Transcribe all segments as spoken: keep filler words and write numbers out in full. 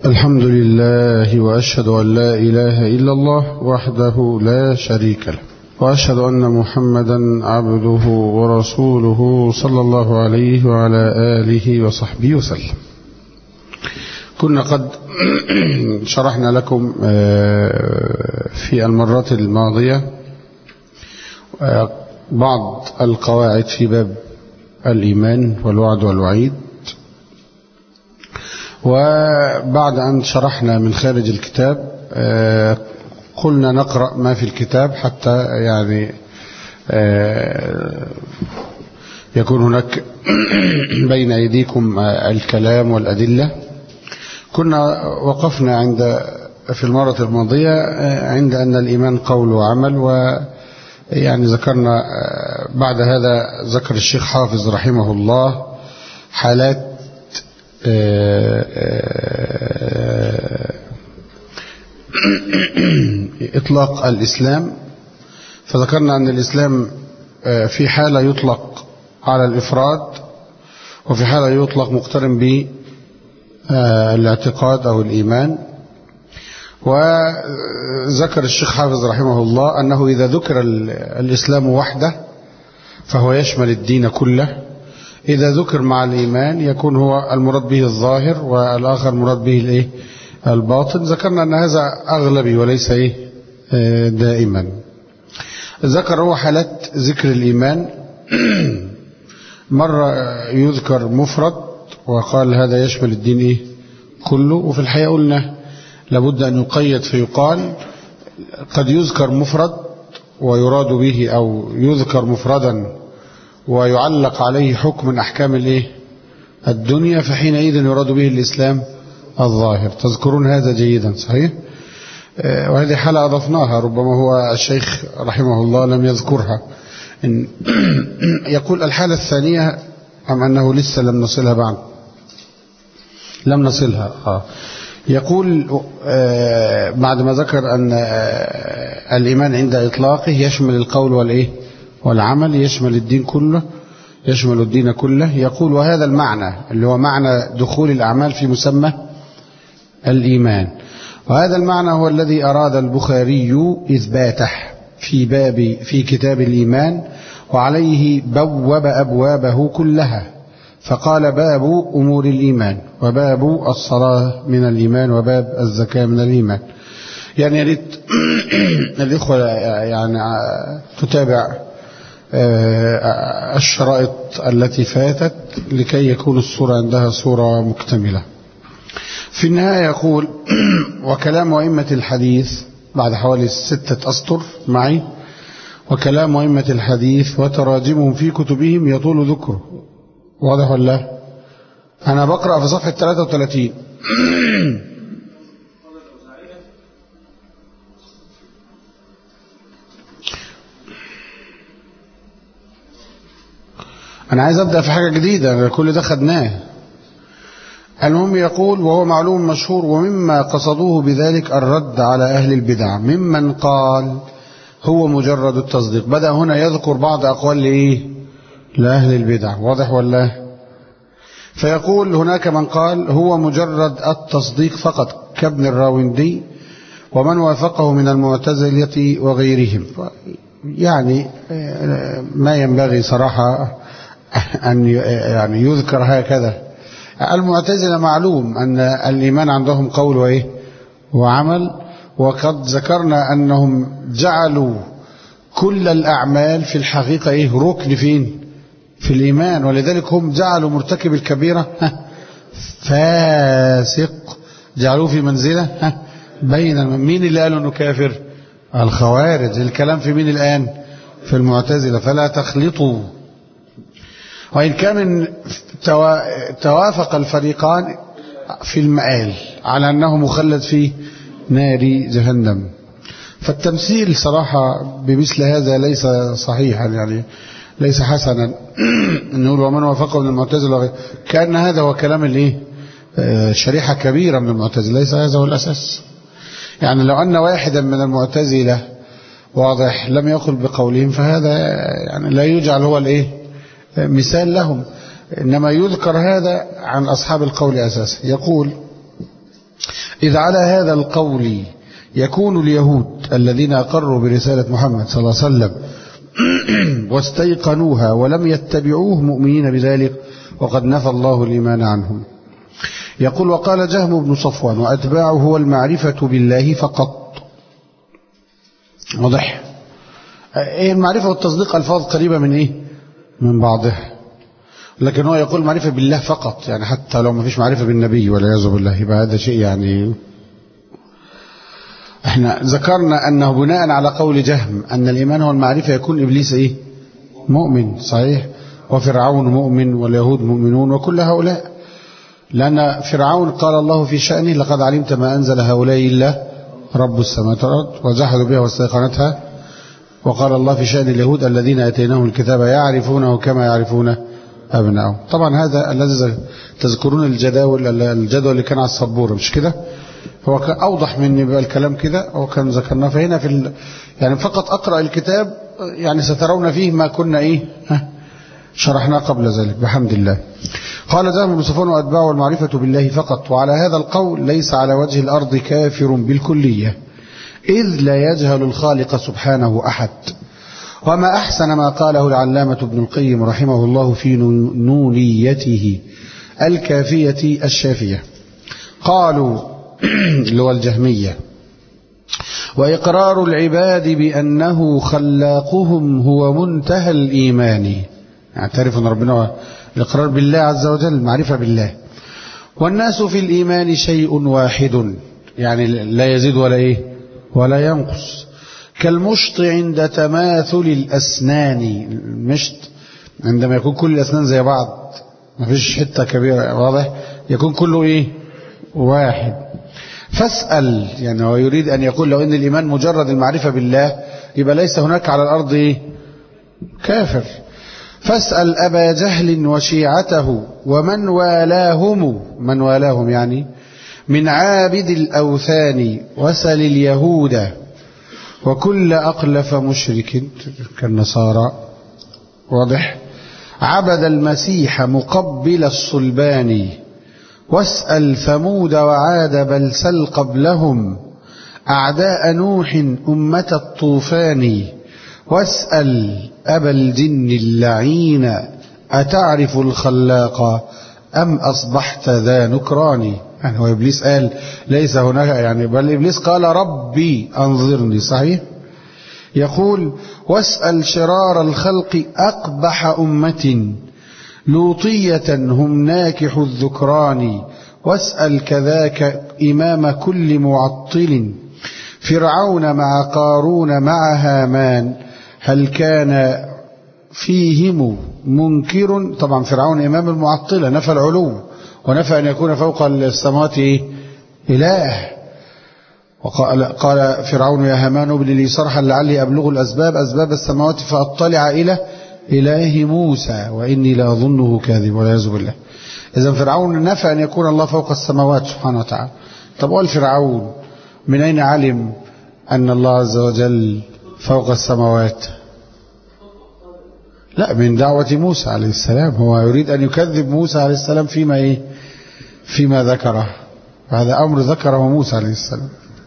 الحمد لله وأشهد أن لا إله إلا الله وحده لا شريك له، وأشهد أن محمدا عبده ورسوله صلى الله عليه وعلى آله وصحبه وسلم. كنا قد شرحنا لكم في المرات الماضية بعض القواعد في باب الإيمان والوعد والوعيد، وبعد أن شرحنا من خارج الكتاب قلنا نقرأ ما في الكتاب حتى يعني يكون هناك بين أيديكم الكلام والأدلة. كنا وقفنا عند في المرة الماضية عند أن الإيمان قول وعمل، ويعني ذكرنا بعد هذا ذكر الشيخ حافظ رحمه الله حالات إطلاق الإسلام، فذكرنا أن الإسلام في حالة يطلق على الإفراد، وفي حالة يطلق مقترن بالاعتقاد أو الإيمان. وذكر الشيخ حافظ رحمه الله أنه إذا ذكر الإسلام وحده فهو يشمل الدين كله، إذا ذكر مع الإيمان يكون هو المراد به الظاهر والآخر مراد به الإيه الباطن. ذكرنا أن هذا أغلبي وليس إيه دائما. ذكر هو حالات ذكر الإيمان، مرة يذكر مفرد وقال هذا يشمل الدين إيه كله، وفي الحقيقة قلنا لابد أن يقيد فيقال قد يذكر مفرد ويراد به، أو يذكر مفردا ويعلق عليه حكم من أحكام الإيه الدنيا، فحينئذ يراد به الإسلام الظاهر. تذكرون هذا جيدا صحيح؟ وهذه حالة أضفناها، ربما هو الشيخ رحمه الله لم يذكرها. إن يقول الحالة الثانية أم أنه لسه لم نصلها بعد؟ لم نصلها. آه. يقول آه بعد ما ذكر أن آه الإيمان عند إطلاقه يشمل القول والإيه والعمل، يشمل الدين كله، يشمل الدين كله. يقول وهذا المعنى اللي هو معنى دخول الأعمال في مسمى الإيمان، وهذا المعنى هو الذي أراد البخاري إثباته في باب في كتاب الإيمان، وعليه بوب أبوابه كلها، فقال باب أمور الإيمان، وباب الصلاة من الإيمان، وباب الزكاة من الإيمان. يعني يا ريت الإخوة يعني تتابع الشرائط التي فاتت لكي يكون الصورة عندها صورة مكتملة. في النهاية يقول وكلام أئمة الحديث بعد حوالي ستة أسطر معي، وكلام أئمة الحديث وتراجمهم في كتبهم يطول ذكره. واضح ولا؟ أنا بقرأ في صفحة ثلاثة وثلاثين. أنا عايز أبدأ في حاجة جديدة، كل ده خدناه. المهم يقول وهو معلوم مشهور، ومما قصدوه بذلك الرد على أهل البدع ممن قال هو مجرد التصديق. بدأ هنا يذكر بعض أقوال لإيه لأهل البدع. واضح ولا؟ فيقول هناك من قال هو مجرد التصديق فقط كابن الراوندي ومن وافقه من المعتزلة وغيرهم. يعني ما ينبغي صراحة أن يعني يذكر هكذا. المعتزلة معلوم أن الإيمان عندهم قول وإيه وعمل، وقد ذكرنا أنهم جعلوا كل الأعمال في الحقيقة إيه ركن فين في الإيمان، ولذلك هم جعلوا مرتكب الكبيرة فاسق، جعلوه في منزلة بين. مين اللي قالوا أنه كافر؟ الخوارج. الكلام في مين الآن؟ في المعتزلة. فلا تخلطوا. وإن كان توافق الفريقان في المآل على أنه مخلد في نار جهنم، فالتمثيل صراحة بمثل هذا ليس صحيحا، يعني ليس حسنا. نقول ومن وافقه من المعتزلة، كأن هذا هو كلام الايه شريحة كبيرة من المعتزلة. ليس هذا هو الأساس. يعني لو أن واحدا من المعتزلة واضح لم يقل بقولهم فهذا يعني لا يجعل هو الايه مثال لهم، إنما يذكر هذا عن أصحاب القول أساسا. يقول إذ على هذا القول يكون اليهود الذين أقروا برسالة محمد صلى الله عليه وسلم واستيقنوها ولم يتبعوه مؤمنين بذلك، وقد نفى الله الإيمان عنهم. يقول: وقال جهم بن صفوان: وأتباعه هو المعرفة بالله فقط. واضح؟ إيه المعرفة والتصديق؟ ألفاظ قريبة من إيه؟ من بعضها، لكن هو يقول معرفة بالله فقط، يعني حتى لو ما فيش معرفة بالنبي والعياذ بالله، يبقى هذا شيء يعني. احنا ذكرنا أنه بناء على قول جهم أن الإيمان هو المعرفة يكون إبليس إيه؟ مؤمن، صحيح، وفرعون مؤمن واليهود مؤمنون وكل هؤلاء، لأن فرعون قال الله في شأنه: لقد علمت ما أنزل هؤلاء إلا رب السماوات والأرض وجحدوا بها واستيقنتها. وقال الله في شأن اليهود: الذين آتيناهم الكتاب يعرفونه كما يعرفون أبنائهم. طبعا هذا الذي تذكرون الجداول الجدول اللي كان على السبورة، مش كده؟ هو كان أوضح من بقى الكلام كده، هو كان ذكرناه. فهنا في ال... يعني فقط أقرأ الكتاب، يعني سترون فيه ما كنا إيه شرحناه قبل ذلك بحمد الله. قال جهم بن صفوان: وأتباعه المعرفة بالله فقط. وعلى هذا القول ليس على وجه الأرض كافر بالكلية، إذ لا يجهل الخالق سبحانه أحد. وما أحسن ما قاله العلامة ابن القيم رحمه الله في نونيته الكافية الشافية. قالوا اللي هو الجهمية: وإقرار العباد بأنه خلاقهم هو منتهى الإيمان، يعترف أن ربنا، الإقرار بالله عز وجل، المعرفة بالله. والناس في الإيمان شيء واحد، يعني لا يزيد ولا إيه ولا ينقص، كالمشط عند تماثل الأسنان. المشط عندما يكون كل الأسنان زي بعض، ما فيش حتة كبيرة، واضح، يكون كله إيه واحد. فاسأل، يعني هو يريد أن يقول لو أن الإيمان مجرد المعرفة بالله يبقى ليس هناك على الأرض إيه كافر. فاسأل أبا جهل وشيعته ومن والاهم، من والاهم يعني من عابد الأوثان، وسل اليهود وكل أقلف مشرك كالنصارى، واضح، عبد المسيح مقبل الصلبان. واسأل ثمود وعاد، بل سل قبلهم أعداء نوح أمة الطوفان. واسأل أبا الجن اللعين، أتعرف الخلاق أم أصبحت ذا نكران. يعني هو إبليس قال ليس هناك، يعني بل إبليس قال ربي أنظرني، صحيح. يقول: واسأل شرار الخلق أقبح أمة، لوطية هم ناكح الذكران. واسأل كذاك إمام كل معطل، فرعون مع قارون مع هامان، هل كان فيهم منكر. طبعا فرعون إمام المعطلة، نفى العلو ونفى أن يكون فوق السماوات إله. وقال قال فرعون: يا هامان ابن لي صرحا لعلي أبلغ الأسباب أسباب السماوات فأطلع إلى إله موسى وإني لأظنه كاذب، والعياذ بالله. إذن فرعون نفى أن يكون الله فوق السماوات سبحانه وتعالى. طب قال فرعون من أين علم أن الله عز وجل فوق السماوات؟ لا، من دعوة موسى عليه السلام. هو يريد أن يكذب موسى عليه السلام فيما إيه؟ فيما ذكره، هذا أمر ذكره موسى عليه السلام.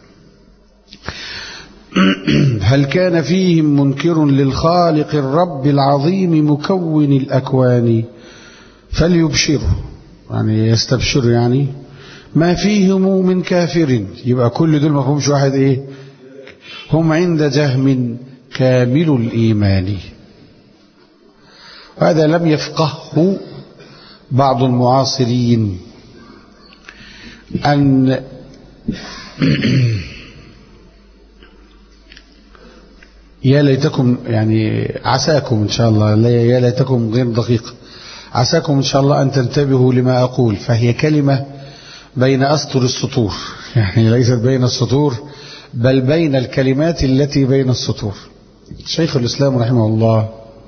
هل كان فيهم منكر للخالق الرب العظيم مكون الأكوان، فليبشروا، يعني يستبشروا، يعني ما فيهم من كافر. يبقى كل دول ما فيهمش واحد إيه؟ هم عند جهم كامل الإيمان. هذا لم يفقهه بعض المعاصرين، أن يا ليتكم، يعني عساكم إن شاء الله، يا ليتكم غير دقيق، عساكم إن شاء الله أن تنتبهوا لما أقول، فهي كلمة بين أسطر السطور، يعني ليست بين السطور بل بين الكلمات التي بين السطور. شيخ الإسلام رحمه الله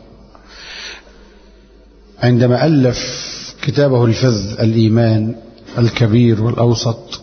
عندما ألف كتابه الفذ الإيمان الكبير والأوسط،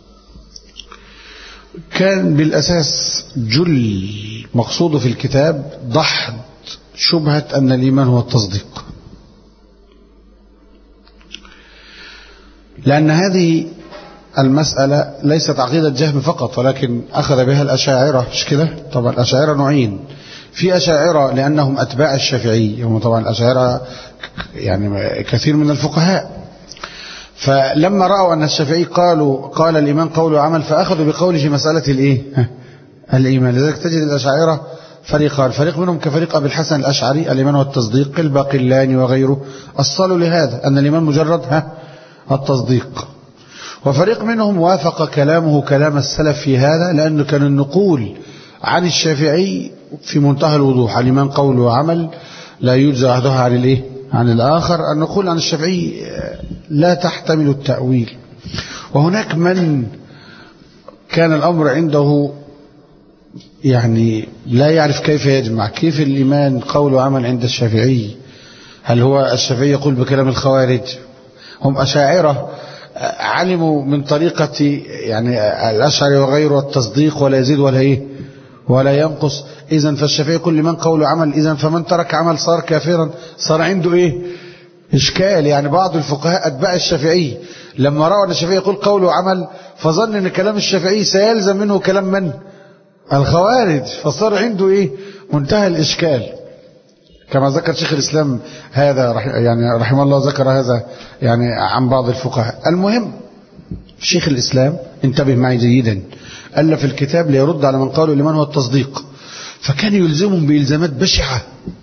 كان بالأساس جل مقصوده في الكتاب دحض شبهة أن الإيمان هو التصديق، لأن هذه المسألة ليست عقيدة جهم فقط، ولكن أخذ بها الأشاعرة، مش كده؟ طبعا الأشاعرة نوعين، في أشاعرة لأنهم أتباع الشافعي، هم طبعا الأشاعرة يعني كثير من الفقهاء، فلما رأوا أن الشافعي قالوا قال الإيمان قول وعمل فأخذوا بقوله في مسألة الإيه؟ الإيمان. لذلك تجد الأشاعرة فريقان، فريق منهم كفريق أبي الحسن الأشعري الإيمان والتصديق، الباقلاني وغيره أصلوا لهذا أن الإيمان مجرد ها التصديق، وفريق منهم وافق كلامه كلام السلف في هذا، لأنه كان النقول عن الشافعي في منتهى الوضوح، الإيمان قول وعمل لا يجزى أحدها عن الإيه؟ عن الآخر. النقول عن الشافعي لا تحتمل التأويل. وهناك من كان الأمر عنده يعني لا يعرف كيف يجمع، كيف الإيمان قول وعمل عند الشافعي؟ هل هو الشافعي يقول بكلام الخوارج؟ هم أشاعرة علموا من طريقة يعني الأشعري وغيره التصديق ولا يزيد ولا إيه ولا ينقص. إذن فالشافعي يقول لمن قول وعمل، إذن فمن ترك عمل صار كافرا، صار عنده إيه إشكال. يعني بعض الفقهاء أتباع الشافعي لما رأوا أن الشافعي يقول قول وعمل فظن أن كلام الشافعي سيلزم منه كلام من؟ الخوارج، فصار عنده إيه منتهى الإشكال. كما ذكر شيخ الإسلام هذا يعني رحمه الله، ذكر هذا يعني عن بعض الفقهاء. المهم شيخ الإسلام انتبه معي جيدا، ألف الكتاب ليرد على من قالوا الإيمان هو التصديق، فكان يلزمهم بإلزامات بشعة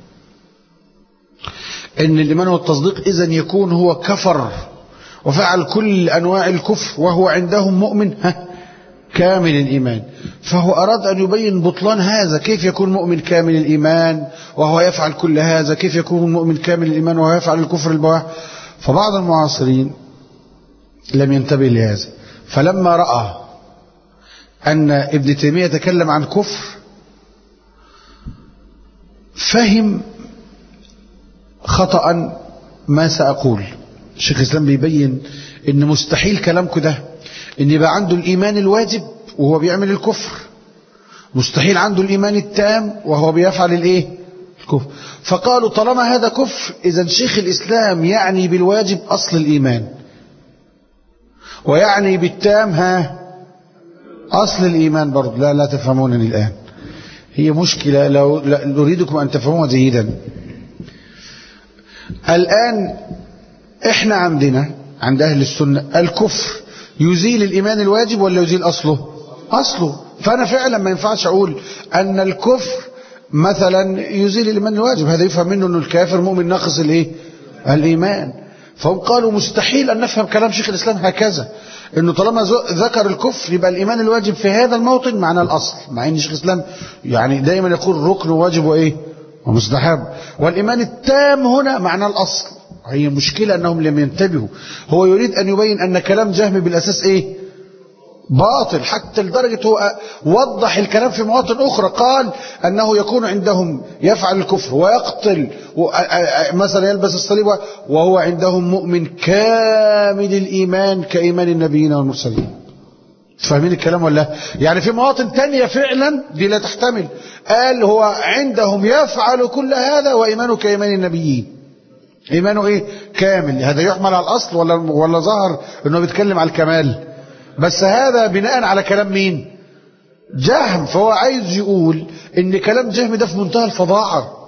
إن الإيمان هو التصديق، إذن يكون هو كفر وفعل كل أنواع الكفر وهو عندهم مؤمن ها كامل الإيمان. فهو أراد أن يبين بطلان هذا، كيف يكون مؤمن كامل الإيمان وهو يفعل كل هذا، كيف يكون مؤمن كامل الإيمان وهو يفعل الكفر البواح. فبعض المعاصرين لم ينتبه لهذا، فلما رأى أن ابن تيمية تكلم عن كفر فهم خطأ ما سأقول. الشيخ الإسلام بيبين إن مستحيل كلامك ده إن يبقى عنده الإيمان الواجب وهو بيعمل الكفر، مستحيل عنده الإيمان التام وهو بيفعل الإيه الكفر. فقالوا طالما هذا كفر إذن شيخ الإسلام يعني بالواجب أصل الإيمان، ويعني بالتام ها أصل الإيمان برضه. لا لا تفهمونني الآن، هي مشكلة لو نريدكم أن تفهموها جيدا. الآن إحنا عندنا عند أهل السنة الكفر يزيل الإيمان الواجب ولا يزيل أصله؟ أصله. فأنا فعلا ما ينفعش أقول أن الكفر مثلا يزيل الإيمان الواجب، هذا يفهم منه أنه الكافر مؤمن ناقص الإيه؟ الإيمان. فهم قالوا مستحيل أن نفهم كلام شيخ الإسلام هكذا، أنه طالما ذكر الكفر يبقى الإيمان الواجب في هذا الموطن معنى الأصل، مع أن شيخ الإسلام يعني دائما يقول ركن واجب وإيه ومستحب، والإيمان التام هنا معنى الأصل. هي مشكلة أنهم لم ينتبهوا. هو يريد أن يبين أن كلام جهم بالأساس إيه باطل، حتى لدرجة هو وضح الكلام في مواطن أخرى، قال أنه يكون عندهم يفعل الكفر ويقتل مثلا يلبس الصليب وهو عندهم مؤمن كامل الإيمان كإيمان النبيين والمرسلين. تفهمين الكلام ولا؟ يعني في مواطن تانية فعلا دي لا تحتمل، قال هو عندهم يفعل كل هذا وإيمانه كإيمان النبيين، إيمانه إيه كامل. هذا يحمل على الأصل ولا ولا ظهر أنه بيتكلم على الكمال؟ بس هذا بناء على كلام مين؟ جهم. فهو عايز يقول ان كلام جهم ده في منتهى الفظاعة،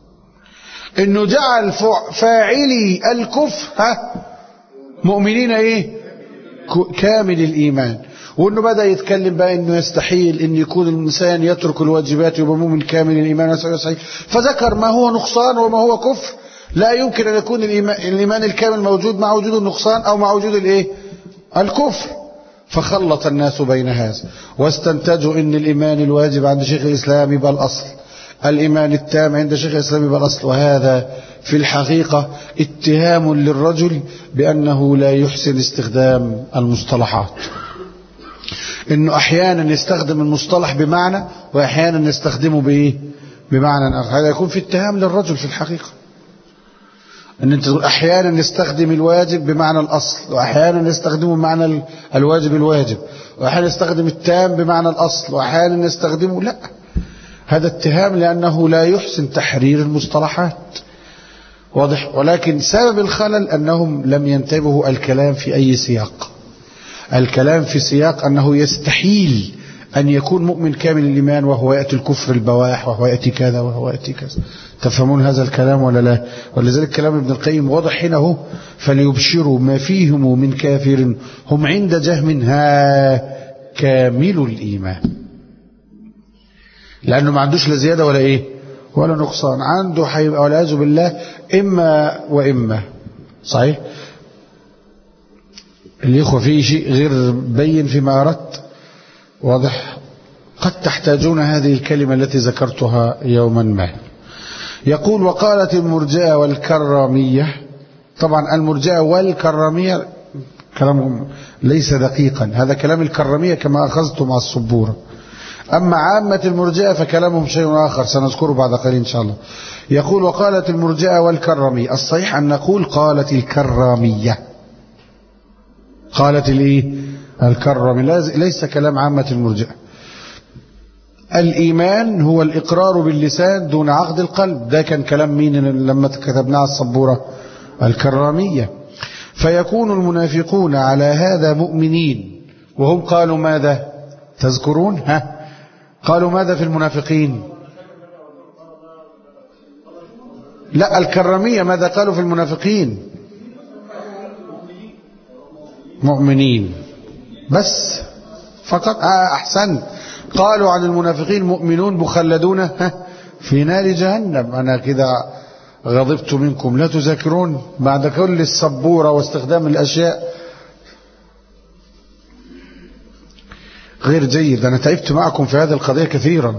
انه جعل فاعلي الكفر ها مؤمنين ايه كامل الايمان، وانه بدأ يتكلم بقى انه يستحيل ان يكون الانسان يترك الواجبات ويبقى مؤمن كامل الايمان ويستحيل، فذكر ما هو نقصان وما هو كفر. لا يمكن ان يكون الايمان, الإيمان الكامل موجود مع وجود النقصان او مع وجود الايه الكفر. فخلط الناس بين هذا واستنتجوا ان الايمان الواجب عند شيخ الاسلام يبقى الاصل، الإيمان التام عند شيخ الإسلام يبقى الأصل. وهذا في الحقيقة اتهام للرجل بأنه لا يحسن استخدام المصطلحات، إنه أحيانا يستخدم المصطلح بمعنى وأحيانا يستخدمه بإيه بمعنى آخر. هذا يكون في اتهام للرجل في الحقيقة، أن أنت تقول أحيانا يستخدم الواجب بمعنى الأصل، وأحيانا يستخدمه بمعنى الواجب الواجب، وأحيانا يستخدم التام بمعنى الأصل، وأحيانا يستخدمه لا. هذا اتهام لأنه لا يحسن تحرير المصطلحات، واضح. ولكن سبب الخلل أنهم لم ينتبهوا الكلام في أي سياق. الكلام في سياق أنه يستحيل أن يكون مؤمن كامل الإيمان وهو يأتي الكفر البواح وهو يأتي كذا وهو يأتي كذا. تفهمون هذا الكلام ولا لا؟ ولذلك كلام ابن القيم واضح هنا، فليبشروا ما فيهم من كافر هم عند جهم ها كامل الإيمان، لأنه ما عندوش لا زيادة ولا إيه ولا نقصان، عنده حيبقى والعياذ بالله إما وإما. صحيح الإخوة فيه شيء غير بين فيما أردت، واضح؟ قد تحتاجون هذه الكلمة التي ذكرتها يوما ما. يقول وقالت المرجئة والكرامية. طبعا المرجئة والكرامية كلامهم ليس دقيقا، هذا كلام الكرامية كما أخذت مع الصبورة. أما عامة المرجئة فكلامهم شيء آخر سنذكره بعد قليل إن شاء الله. يقول وقالت المرجئة والكرامية. الصحيح أن نقول قالت الكرامية، قالت الإيه الكرامية، ليس كلام عامة المرجئة. الإيمان هو الإقرار باللسان دون عقد القلب، ده كان كلام مين لما كتبناه على الصبورة؟ الكرامية. فيكون المنافقون على هذا مؤمنين وهم قالوا ماذا تذكرون؟ ها قالوا ماذا في المنافقين؟ لا الكرامية ماذا قالوا في المنافقين؟ مؤمنين بس فقط. آه أحسن، قالوا عن المنافقين مؤمنون مخلدون في نار جهنم. أنا كده غضبت منكم لا تذاكرون بعد كل السبورة واستخدام الأشياء غير جيد. أنا تعبت معكم في هذه القضية كثيرا،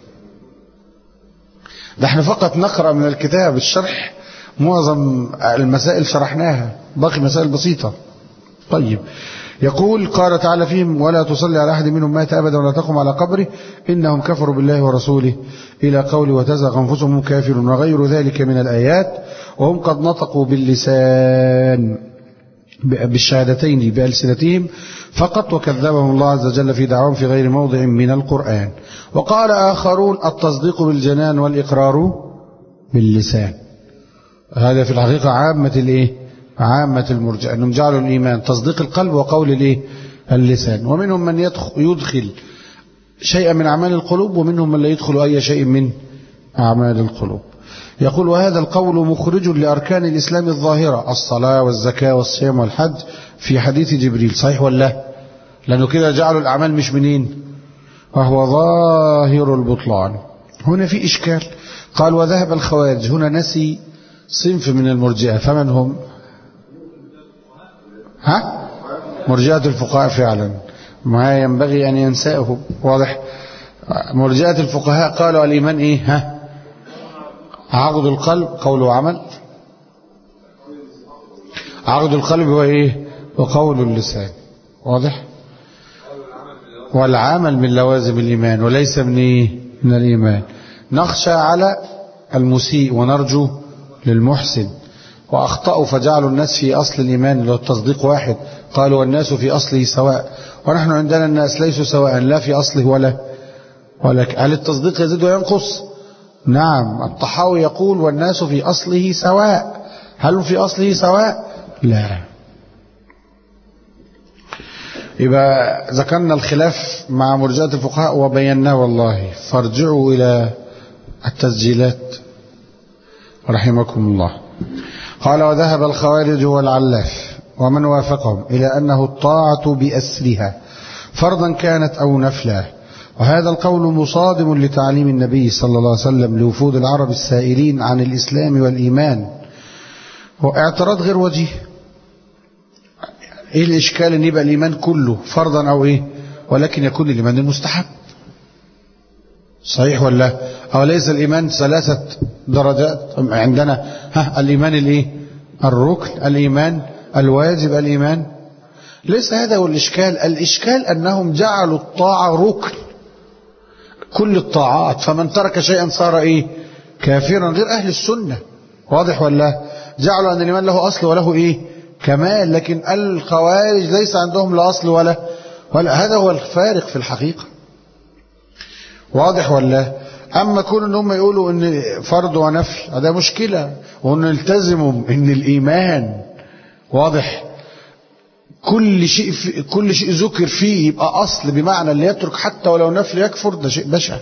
ده احنا فقط نقرأ من الكتاب، الشرح معظم المسائل شرحناها، باقي مسائل بسيطة. طيب يقول قال تعالى فيهم ولا تصلي على أحد منهم مات أبدا ولا تقم على قبره إنهم كفروا بالله ورسوله إلى قول وتزغ أنفسهم كافرون وغير ذلك من الآيات، وهم قد نطقوا باللسان بالشهادتين بألسنتهم فقط وكذبهم الله عز وجل في دعواهم في غير موضع من القرآن. وقال آخرون التصديق بالجنان والإقرار باللسان. هذا في الحقيقة عامة الإيه عامة المرجئة، أنهم جعلوا الإيمان تصديق القلب وقول الإيه اللسان. ومنهم من يدخل شيئا من أعمال القلوب ومنهم من لا يدخل أي شيء من أعمال القلوب. يقول وهذا القول مخرج لأركان الإسلام الظاهرة الصلاة والزكاة والصيام والحج في حديث جبريل. صحيح ولا؟ لأنه كده جعلوا الأعمال مش منين وهو ظاهر البطلان. هنا في إشكال. قال وذهب الخوارج. هنا نسي صنف من المرجئة. فمن هم؟ ها مرجئة الفقهاء فعلا، ما ينبغي أن ينساه. واضح. مرجئة الفقهاء قالوا الإيمان إيه؟ ها عقد القلب قول وعمل. عقد القلب هو إيه؟ وقول اللسان. واضح. والعمل من لوازم الإيمان وليس من إيه؟ من الإيمان. نخشى على المسيء ونرجو للمحسن. وأخطأوا فجعلوا الناس في أصل الإيمان اللي هو التصديق واحد، قالوا والناس في أصله سواء، ونحن عندنا الناس ليسوا سواء لا في أصله ولا ولا. هل التصديق يزيد وينقص؟ نعم. الطحاوي يقول والناس في أصله سواء. هل في أصله سواء؟ لا. يبقى ذكرنا الخلاف مع مرجئة الفقهاء وبيناه والله، فارجعوا إلى التسجيلات رحمكم الله. قال وذهب الخوارج والعلاف ومن وافقهم إلى أنه الطاعة بأسرها فرضا كانت أو نفلا، وهذا القول مصادم لتعليم النبي صلى الله عليه وسلم لوفود العرب السائلين عن الإسلام والإيمان. واعتراض غير وجيه. إيه الإشكال أن يبقى الإيمان كله فرضا أو إيه ولكن يكون الإيمان المستحب؟ صحيح ولا؟ أو ليس الإيمان ثلاثة درجات عندنا؟ ها الإيمان الإيه الركن، الإيمان الواجب، الإيمان. ليس هذا هو الإشكال. الإشكال أنهم جعلوا الطاعة ركن كل الطاعات، فمن ترك شيئا صار إيه كافرا، غير أهل السنة. واضح ولا؟ جعلوا أن الإيمان له أصل وله إيه كمال، لكن الخوارج ليس عندهم لا أصل ولا ولا. هذا هو الفارق في الحقيقة. واضح ولا؟ أما كون ان هم يقولوا ان فرض ونفل هذا مشكلة، وان يلتزموا ان الإيمان واضح كل شيء في كل شيء ذكر فيه يبقى أصل، بمعنى اللي يترك حتى ولو نفل يكفر، ده شيء بشع.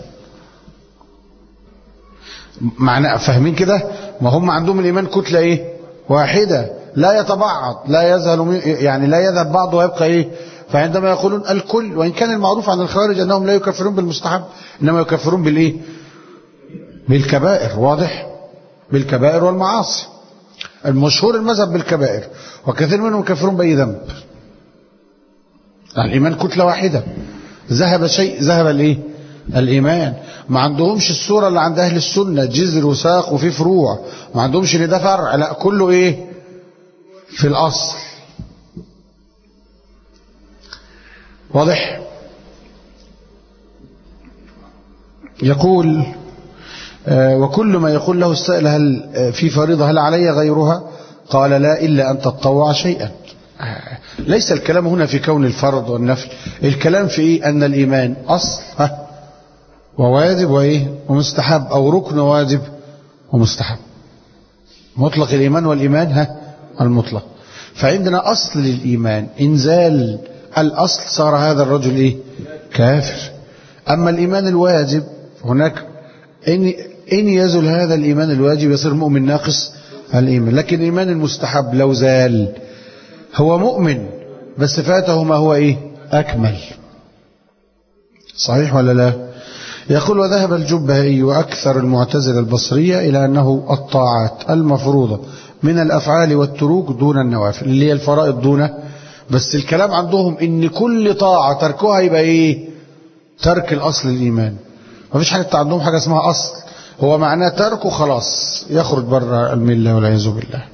معنى فاهمين كده؟ ما هم عندهم الإيمان كتلة إيه؟ واحدة لا يتبعض، لا يذهل يعني لا يذهب بعض ويبقى إيه؟ فعندما يقولون الكل، وإن كان المعروف عن الخوارج أنهم لا يكفرون بالمستحب إنما يكفرون بالإيه؟ بالكبائر. واضح؟ بالكبائر والمعاصي. المشهور المذهب بالكبائر، وكثير منهم يكفرون بأي ذنب. الإيمان كتلة واحدة، ذهب شيء ذهب الإيه؟ الإيمان. ما عندهمش الصورة اللي عند أهل السنة، جذر وساق وفي فروع. ما عندهمش اللي ده فرع، لا كله إيه؟ في الأصل. واضح؟ يقول آه وكل ما يقول له السائل هل في فريضة هل علي غيرها؟ قال لا إلا أن تتطوع شيئا. آه ليس الكلام هنا في كون الفرض والنفل، الكلام في إيه؟ أن الإيمان أصل ها وواجب وإيه؟ ومستحب، أو ركن واجب ومستحب. مطلق الإيمان والإيمان ها المطلق. فعندنا أصل للإيمان، إن زال الأصل صار هذا الرجل إيه؟ كافر. أما الإيمان الواجب هناك إن, إن يزل هذا الإيمان الواجب يصير مؤمن ناقص الإيمان. لكن الإيمان المستحب لو زال هو مؤمن بس فاته ما هو إيه؟ أكمل. صحيح ولا لا؟ يقول وذهب الجبهي وأكثر المعتزلة البصرية إلى أنه الطاعات المفروضة من الأفعال والتروك دون النوافل، اللي هي الفرائض دون، بس الكلام عندهم إن كل طاعة تركها يبقى إيه؟ ترك الأصل الإيمان. ما فيش حاجة عندهم حاجة اسمها أصل، هو معناه تركه خلاص يخرج بره الملة والعياذ بالله.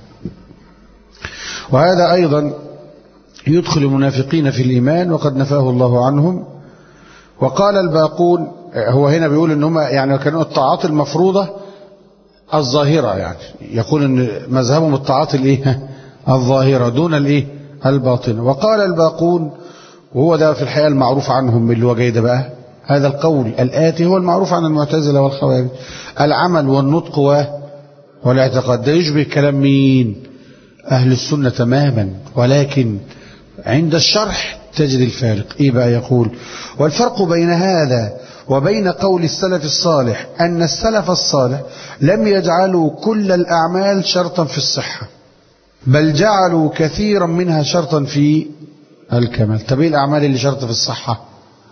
وهذا أيضا يدخل المنافقين في الإيمان وقد نفاه الله عنهم. وقال الباقون، هو هنا بيقول ان هم يعني كانوا الطاعات المفروضة الظاهرة، يعني يقول ان مذهبهم الطاعات الايه؟ الظاهرة دون الايه؟ الباطنة. وقال الباقون، وهو ده في الحقيقة المعروف عنهم من الوجه ده بقى، هذا القول الآتي هو المعروف عن المعتزلة والخوارج، العمل والنطق والاعتقاد. ده يشبه كلام مين؟ أهل السنة تماما، ولكن عند الشرح تجد الفارق. إيه بقى؟ يقول والفرق بين هذا وبين قول السلف الصالح أن السلف الصالح لم يجعلوا كل الأعمال شرطا في الصحة، بل جعلوا كثيرا منها شرطا في الكمال. طب ايه الأعمال اللي شرط في الصحة؟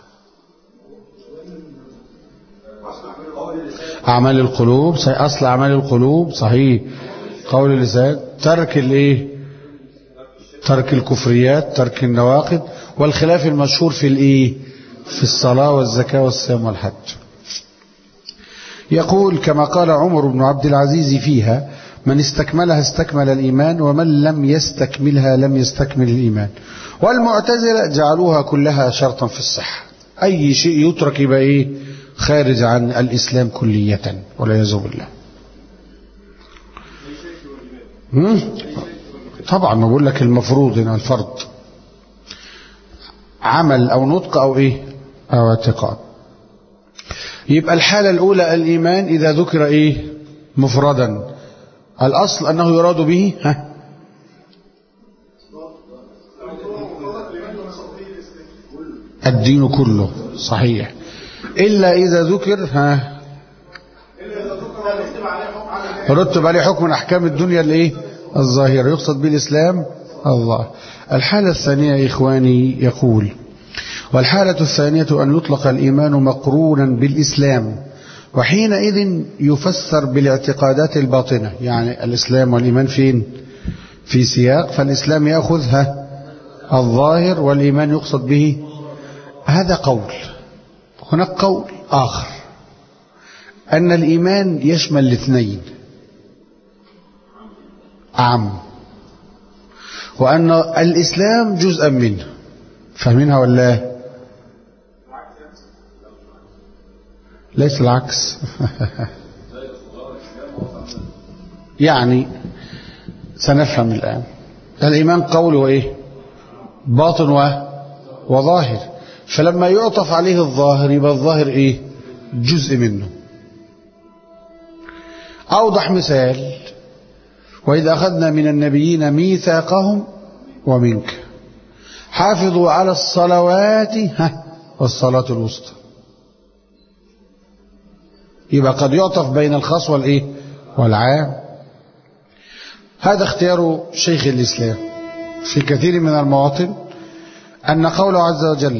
أعمال القلوب، أصل أعمال القلوب صحيح قول اللسان، ترك الايه؟ ترك الكفريات، ترك النواقض، والخلاف المشهور في الايه؟ في الصلاة والزكاة والصيام والحج. يقول كما قال عمر بن عبد العزيز فيها من استكملها استكمل الإيمان ومن لم يستكملها لم يستكمل الإيمان. والمعتزلة جعلوها كلها شرطا في الصحة، أي شيء يترك يبقى إيه؟ خارج عن الإسلام كلية والعياذ بالله. طبعا ما بقول لك المفروض هنا الفرض، عمل أو نطق أو إيه؟ أو اعتقاد. يبقى الحالة الأولى الإيمان إذا ذكر إيه؟ مفردا، الأصل أنه يراد به ها؟ الدين كله صحيح، إلا إذا ذكر ها؟ رتب عليه حكم من أحكام الدنيا الإيه؟ الظاهرة، يقصد به الإسلام الله. الحالة الثانية يا إخواني يقول والحالة الثانية أن يطلق الإيمان مقرونا بالإسلام، وحينئذ يفسر بالاعتقادات الباطنة. يعني الإسلام والإيمان فين؟ في سياق، فالإسلام يأخذها الظاهر والإيمان يقصد به. هذا قول. هناك قول آخر أن الإيمان يشمل الاثنين عام، وأن الإسلام جزءا منه. فاهمينها ولا ليس العكس؟ يعني سنفهم الآن. الإيمان قول وإيه؟ باطن وظاهر، فلما يعطف عليه الظاهر يبقى الظاهر إيه؟ جزء منه. أوضح مثال وإذا أخذنا من النبيين ميثاقهم ومنك، حافظوا على الصلوات ها والصلاة الوسطى. يبقى قد يعطف بين الخاص والإيه والعام. هذا اختيار شيخ الإسلام في كثير من المواطن، أن قوله عز وجل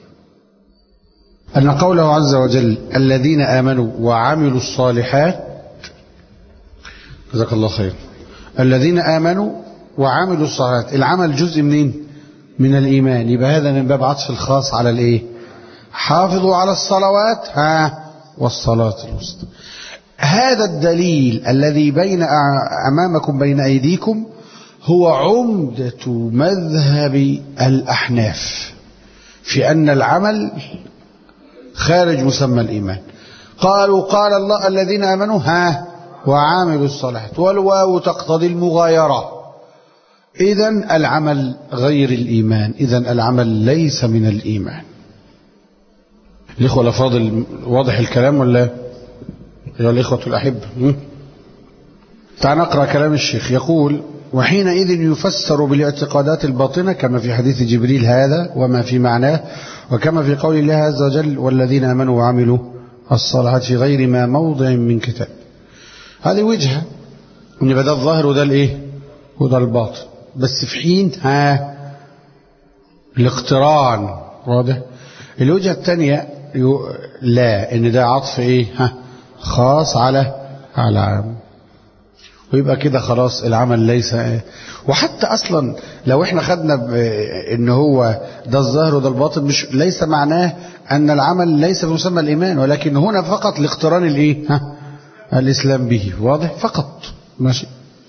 أن قوله عز وجل الذين آمنوا وعملوا الصالحات، جزاك الله خير، الذين آمنوا وعملوا الصالحات، العمل جزء منين؟ من الإيمان. يبقى هذا من باب عطف الخاص على الإيه؟ حافظوا على الصلوات ها والصلاة الوسطى. هذا الدليل الذي بين أمامكم بين أيديكم هو عمدة مذهب الأحناف في أن العمل خارج مسمى الإيمان. قالوا قال الله الذين آمنوا ها وعاملوا الصالحات، والواو تقتضي المغايرة، إذن العمل غير الإيمان، إذن العمل ليس من الإيمان. الإخوة الأفاضل واضح الكلام ولا يا الإخوة الأحبة؟ تعال نقرأ كلام الشيخ. يقول وحينئذ يفسر بالاعتقادات الباطنة كما في حديث جبريل هذا وما في معناه، وكما في قول الله عز وجل والذين آمنوا وعملوا الصالحات في غير ما موضع من كتاب. هذه وجهة ان يبقى ده الظاهر وده الايه وده الباطن، بس في حين ها الاقتران واضح. الوجهة الثانية لا، ان ده عطف ايه ها خاص على على عام، ويبقى كده خلاص العمل ليس. وحتى اصلا لو احنا خدنا ان هو ده الظاهر وده الباطن، مش ليس معناه ان العمل ليس بمسمى الايمان، ولكن هنا فقط لاقتران الايه ها الاسلام به، واضح فقط. ماشي.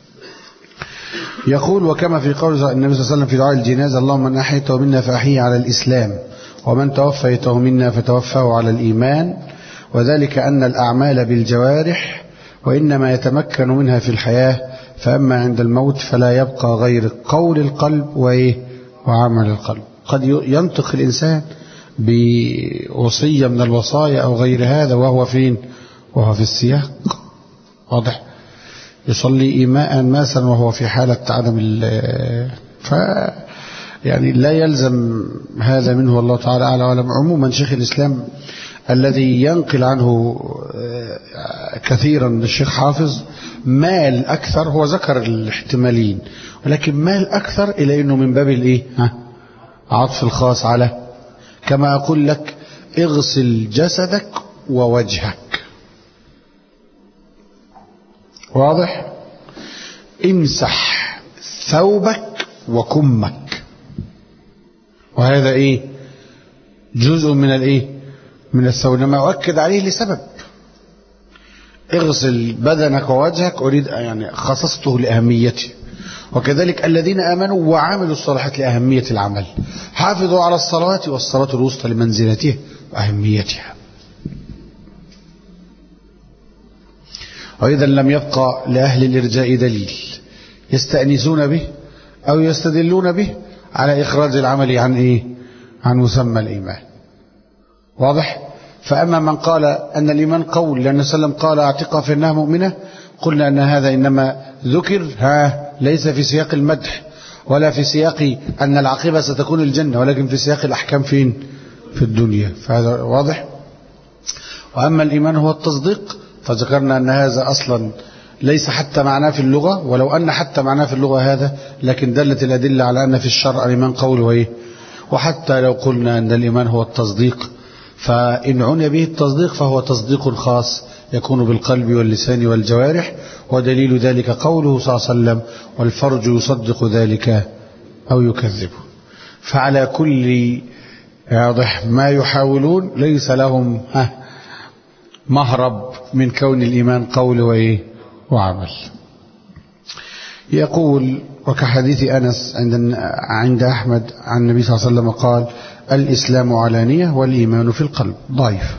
يقول وكما في قول النبي صلى الله عليه وسلم في دعاء الجنازة اللهم من احييته منا فاحيه على الاسلام ومن توفيته منا فتوفاه على الايمان، وذلك ان الاعمال بالجوارح وإنما يتمكن منها في الحياة، فأما عند الموت فلا يبقى غير قول القلب وإيه وعمل القلب. قد ينطق الإنسان بوصية من الوصايا أو غير هذا وهو فين وهو في السياق، واضح. يصلي إيماء مثلا وهو في حالة عدم ال ف يعني لا يلزم هذا منه، والله تعالى أعلى وأعلم. عموما شيخ الإسلام الذي ينقل عنه كثيرا الشيخ حافظ مال أكثر، هو ذكر الاحتمالين ولكن مال أكثر إلى أنه من باب الإيه ها عطف الخاص على، كما أقول لك اغسل جسدك ووجهك، واضح، امسح ثوبك وكمك، وهذا إيه جزء من الإيه من الثوب، ما أؤكد عليه لسبب. اغسل بدنك ووجهك أريد يعني خصصته لأهميته، وكذلك الذين آمنوا وعملوا الصالحات لأهمية العمل، حافظوا على الصلوات والصلاة الوسطى لمنزلته وأهميتها. وإذا لم يبقى لأهل الإرجاء دليل يستأنسون به أو يستدلون به على إخراج العمل عن إيه عن مسمى الإيمان، واضح. فأما من قال أن الإيمان قول لأن سلم قال اعتقها فإنها مؤمنة، قلنا أن هذا إنما ذكر ها ليس في سياق المدح ولا في سياق أن العاقبة ستكون الجنة، ولكن في سياق الأحكام فين في الدنيا، فهذا واضح. وأما الإيمان هو التصديق فذكرنا أن هذا أصلا ليس حتى معناه في اللغة، ولو أن حتى معناه في اللغة هذا، لكن دلت الأدلة على أن في الشرع الإيمان قول وإيه. وحتى لو قلنا أن الإيمان هو التصديق، فإن عني به التصديق فهو تصديق خاص يكون بالقلب واللسان والجوارح، ودليل ذلك قوله صلى الله عليه وسلم والفرج يصدق ذلك أو يكذبه. فعلى كل واضح ما يحاولون ليس لهم مهرب من كون الإيمان قول وإيه وعمل. يقول وكحديث أنس عند عند أحمد عن النبي صلى الله عليه وسلم قال الإسلام علانية والإيمان في القلب. ضعيف.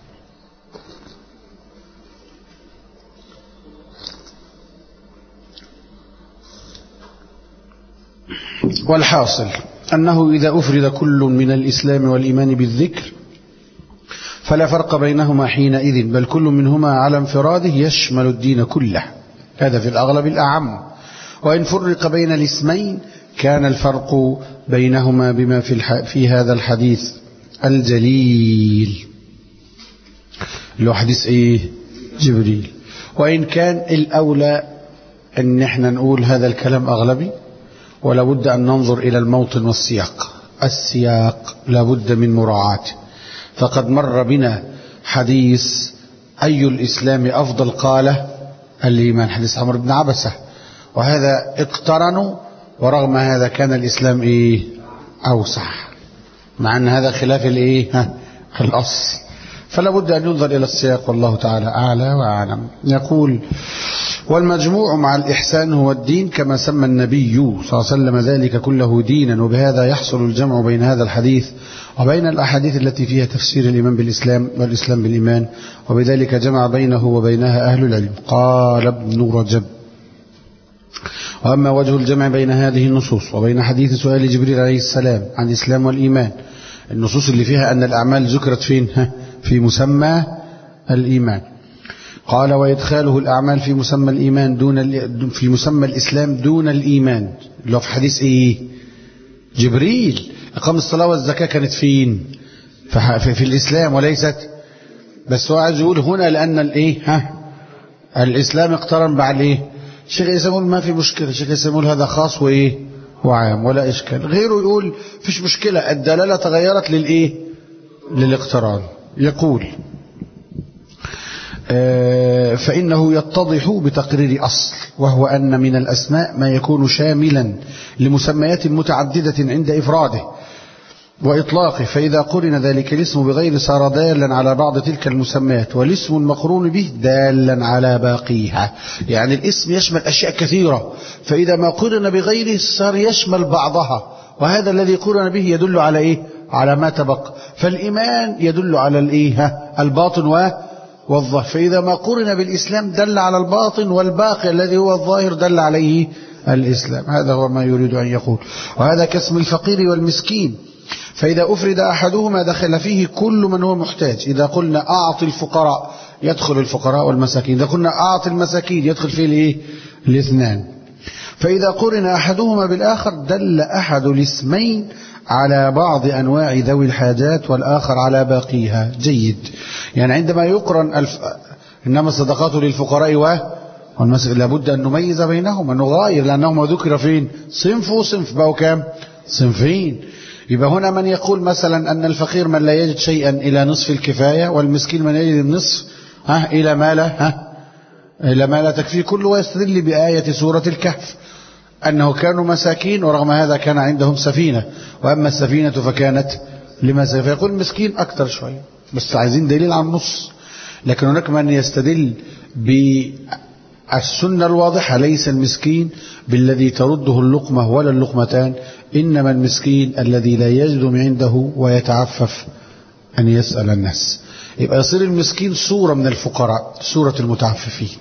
والحاصل أنه إذا أفرد كل من الإسلام والإيمان بالذكر فلا فرق بينهما حينئذ، بل كل منهما على انفراده يشمل الدين كله، هذا في الأغلب الأعم. وإن فرق بين الاسمين كان الفرق بينهما بما في, الح... في هذا الحديث الجليل اللي هو حديث ايه جبريل. وإن كان الأولى أن احنا نقول هذا الكلام أغلبي، ولا بد أن ننظر إلى الموطن والسياق. السياق لا بد من مراعاته، فقد مر بنا حديث أي الإسلام أفضل قال الإيمان، حديث عمرو بن عبسة، وهذا اقترنوا، ورغم هذا كان الإسلام إيه أوسع، مع أن هذا خلاف الإيه الأصل. فلا بد أن ينظر إلى السياق، والله تعالى أعلى وأعلم. يقول: والمجموع مع الإحسان هو الدين، كما سمى النبي صلى الله عليه وسلم ذلك كله دينا. وبهذا يحصل الجمع بين هذا الحديث وبين الأحاديث التي فيها تفسير الإيمان بالإسلام والإسلام بالإيمان، وبذلك جمع بينه وبينها أهل العلم. قال ابن رجب: وأما وجه الجمع بين هذه النصوص وبين حديث سؤال جبريل عليه السلام عن الإسلام والإيمان، النصوص اللي فيها أن الأعمال ذكرت فين؟ في مسمى الإيمان. قال: وإدخاله الأعمال في مسمى الإيمان دون في مسمى الإسلام دون الإيمان، اللي هو في حديث إيه جبريل. إقام الصلاة والزكاة كانت فين؟ في, في الإسلام وليست، بس هو عايز يقول هنا لأن الإيه ها الإسلام اقترن بعد إيه. الشيخ يقول ما في مشكلة، الشيخ يقول هذا خاص وإيه وعام ولا إشكال. غيره يقول فيش مشكلة، الدلالة تغيرت للإيه للاقتران. يقول: فإنه يتضح بتقرير أصل، وهو أن من الأسماء ما يكون شاملا لمسميات متعددة عند إفراده وإطلاقه، فإذا قرن ذلك الاسم بغير صار دالا على بعض تلك المسميات، والاسم المقرون به دالا على باقيها. يعني الاسم يشمل أشياء كثيرة، فإذا ما قرن بغيره صار يشمل بعضها، وهذا الذي قرن به يدل على إيه على ما تبقى. فالإيمان يدل على الإيه الباطن و والظاهر، فإذا ما قرن بالإسلام دل على الباطن، والباقي الذي هو الظاهر دل عليه الإسلام. هذا هو ما يريد أن يقول. وهذا كاسم الفقير والمسكين، فإذا أفرد أحدهما دخل فيه كل من هو محتاج. إذا قلنا أعطي الفقراء يدخل الفقراء والمساكين، إذا قلنا أعطي المساكين يدخل فيه الإيه الاثنان. فإذا قرن أحدهما بالآخر دل أحد الاسمين على بعض أنواع ذوي الحاجات والآخر على باقيها. جيد. يعني عندما يقرن الف... إنما الصدقات للفقراء والمساكين لابد أن نميز بينهم، أن نغاير، لأنهما ذكر فين صنف وصنف، بقوا كام صنفين. يبقى هنا من يقول مثلا أن الفقير من لا يجد شيئا إلى نصف الكفاية، والمسكين من يجد النصف ها إلى ما لا ها إلى ما لا تكفيه كله، ويستدل بآية سورة الكهف أنه كانوا مساكين ورغم هذا كان عندهم سفينة، وأما السفينة فكانت لمساكين، فيقول مسكين أكتر شوية، بس عايزين دليل على النص. لكن هناك من يستدل بالسنة الواضحة: ليس المسكين بالذي ترده اللقمة ولا اللقمتان، إنما المسكين الذي لا يجد من عنده ويتعفف أن يسأل الناس. يبقى يصير المسكين صورة من الفقراء، صورة المتعففين.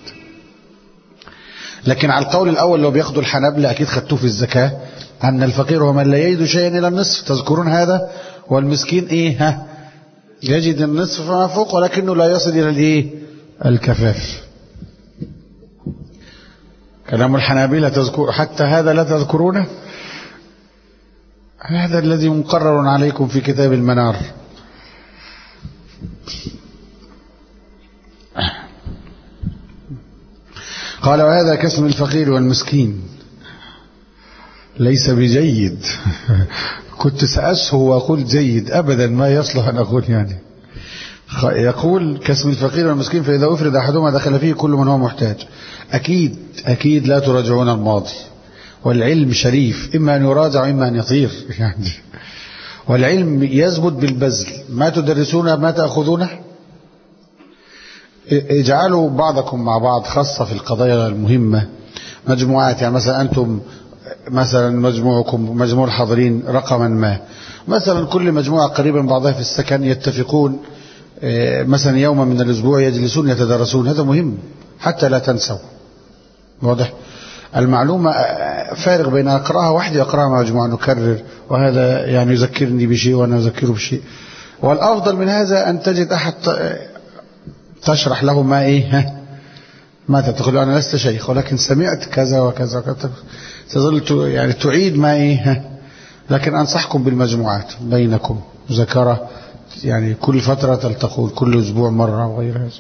لكن على القول الأول لو بياخدوا الحنابلة أكيد خدتوه في الزكاة، أن الفقير هو من لا يجد شيئا إلى النصف، تذكرون هذا، والمسكين إيه ها يجد النصف فما فوق ولكنه لا يصل إلى الإيه الكفاف. كلام الحنابلة تذكر حتى هذا لا تذكرونه، هذا الذي مقرر عليكم في كتاب المنار. قال: وهذا كاسم الفقير والمسكين ليس بجيد. كنت سأسهو وأقول جيد، أبدا ما يصلح أن أقول يعني. يقول كاسم الفقير والمسكين، فإذا أفرد أحدهما دخل فيه كل من هو محتاج. أكيد أكيد لا تراجعون الماضي، والعلم شريف، إما أن يراجع وإما أن يطير يعني. والعلم يثبت بالبذل، ما تدرسون ما تأخذونه. اجعلوا بعضكم مع بعض، خاصة في القضايا المهمة، مجموعات. يعني مثلا أنتم مثلا مجموعكم مجموع الحاضرين رقما ما، مثلا كل مجموعة قريبا من بعضها في السكن يتفقون مثلا يوما من الأسبوع يجلسون يتدرسون، هذا مهم حتى لا تنسوا. واضح؟ المعلومة فارق بين أقرأها وحدي وأقرأها مع مجموعة، نكرر، وهذا يعني يذكرني بشيء وأنا أذكره بشيء. والأفضل من هذا أن تجد أحد تشرح له ما إيه ماذا تقول؟ أنا لست شيخ ولكن سمعت كذا وكذا وكذا، تظل يعني تعيد ما إيه. لكن أنصحكم بالمجموعات بينكم مذاكرة، يعني كل فترة تلتقون، كل أسبوع مرة وغير هذا.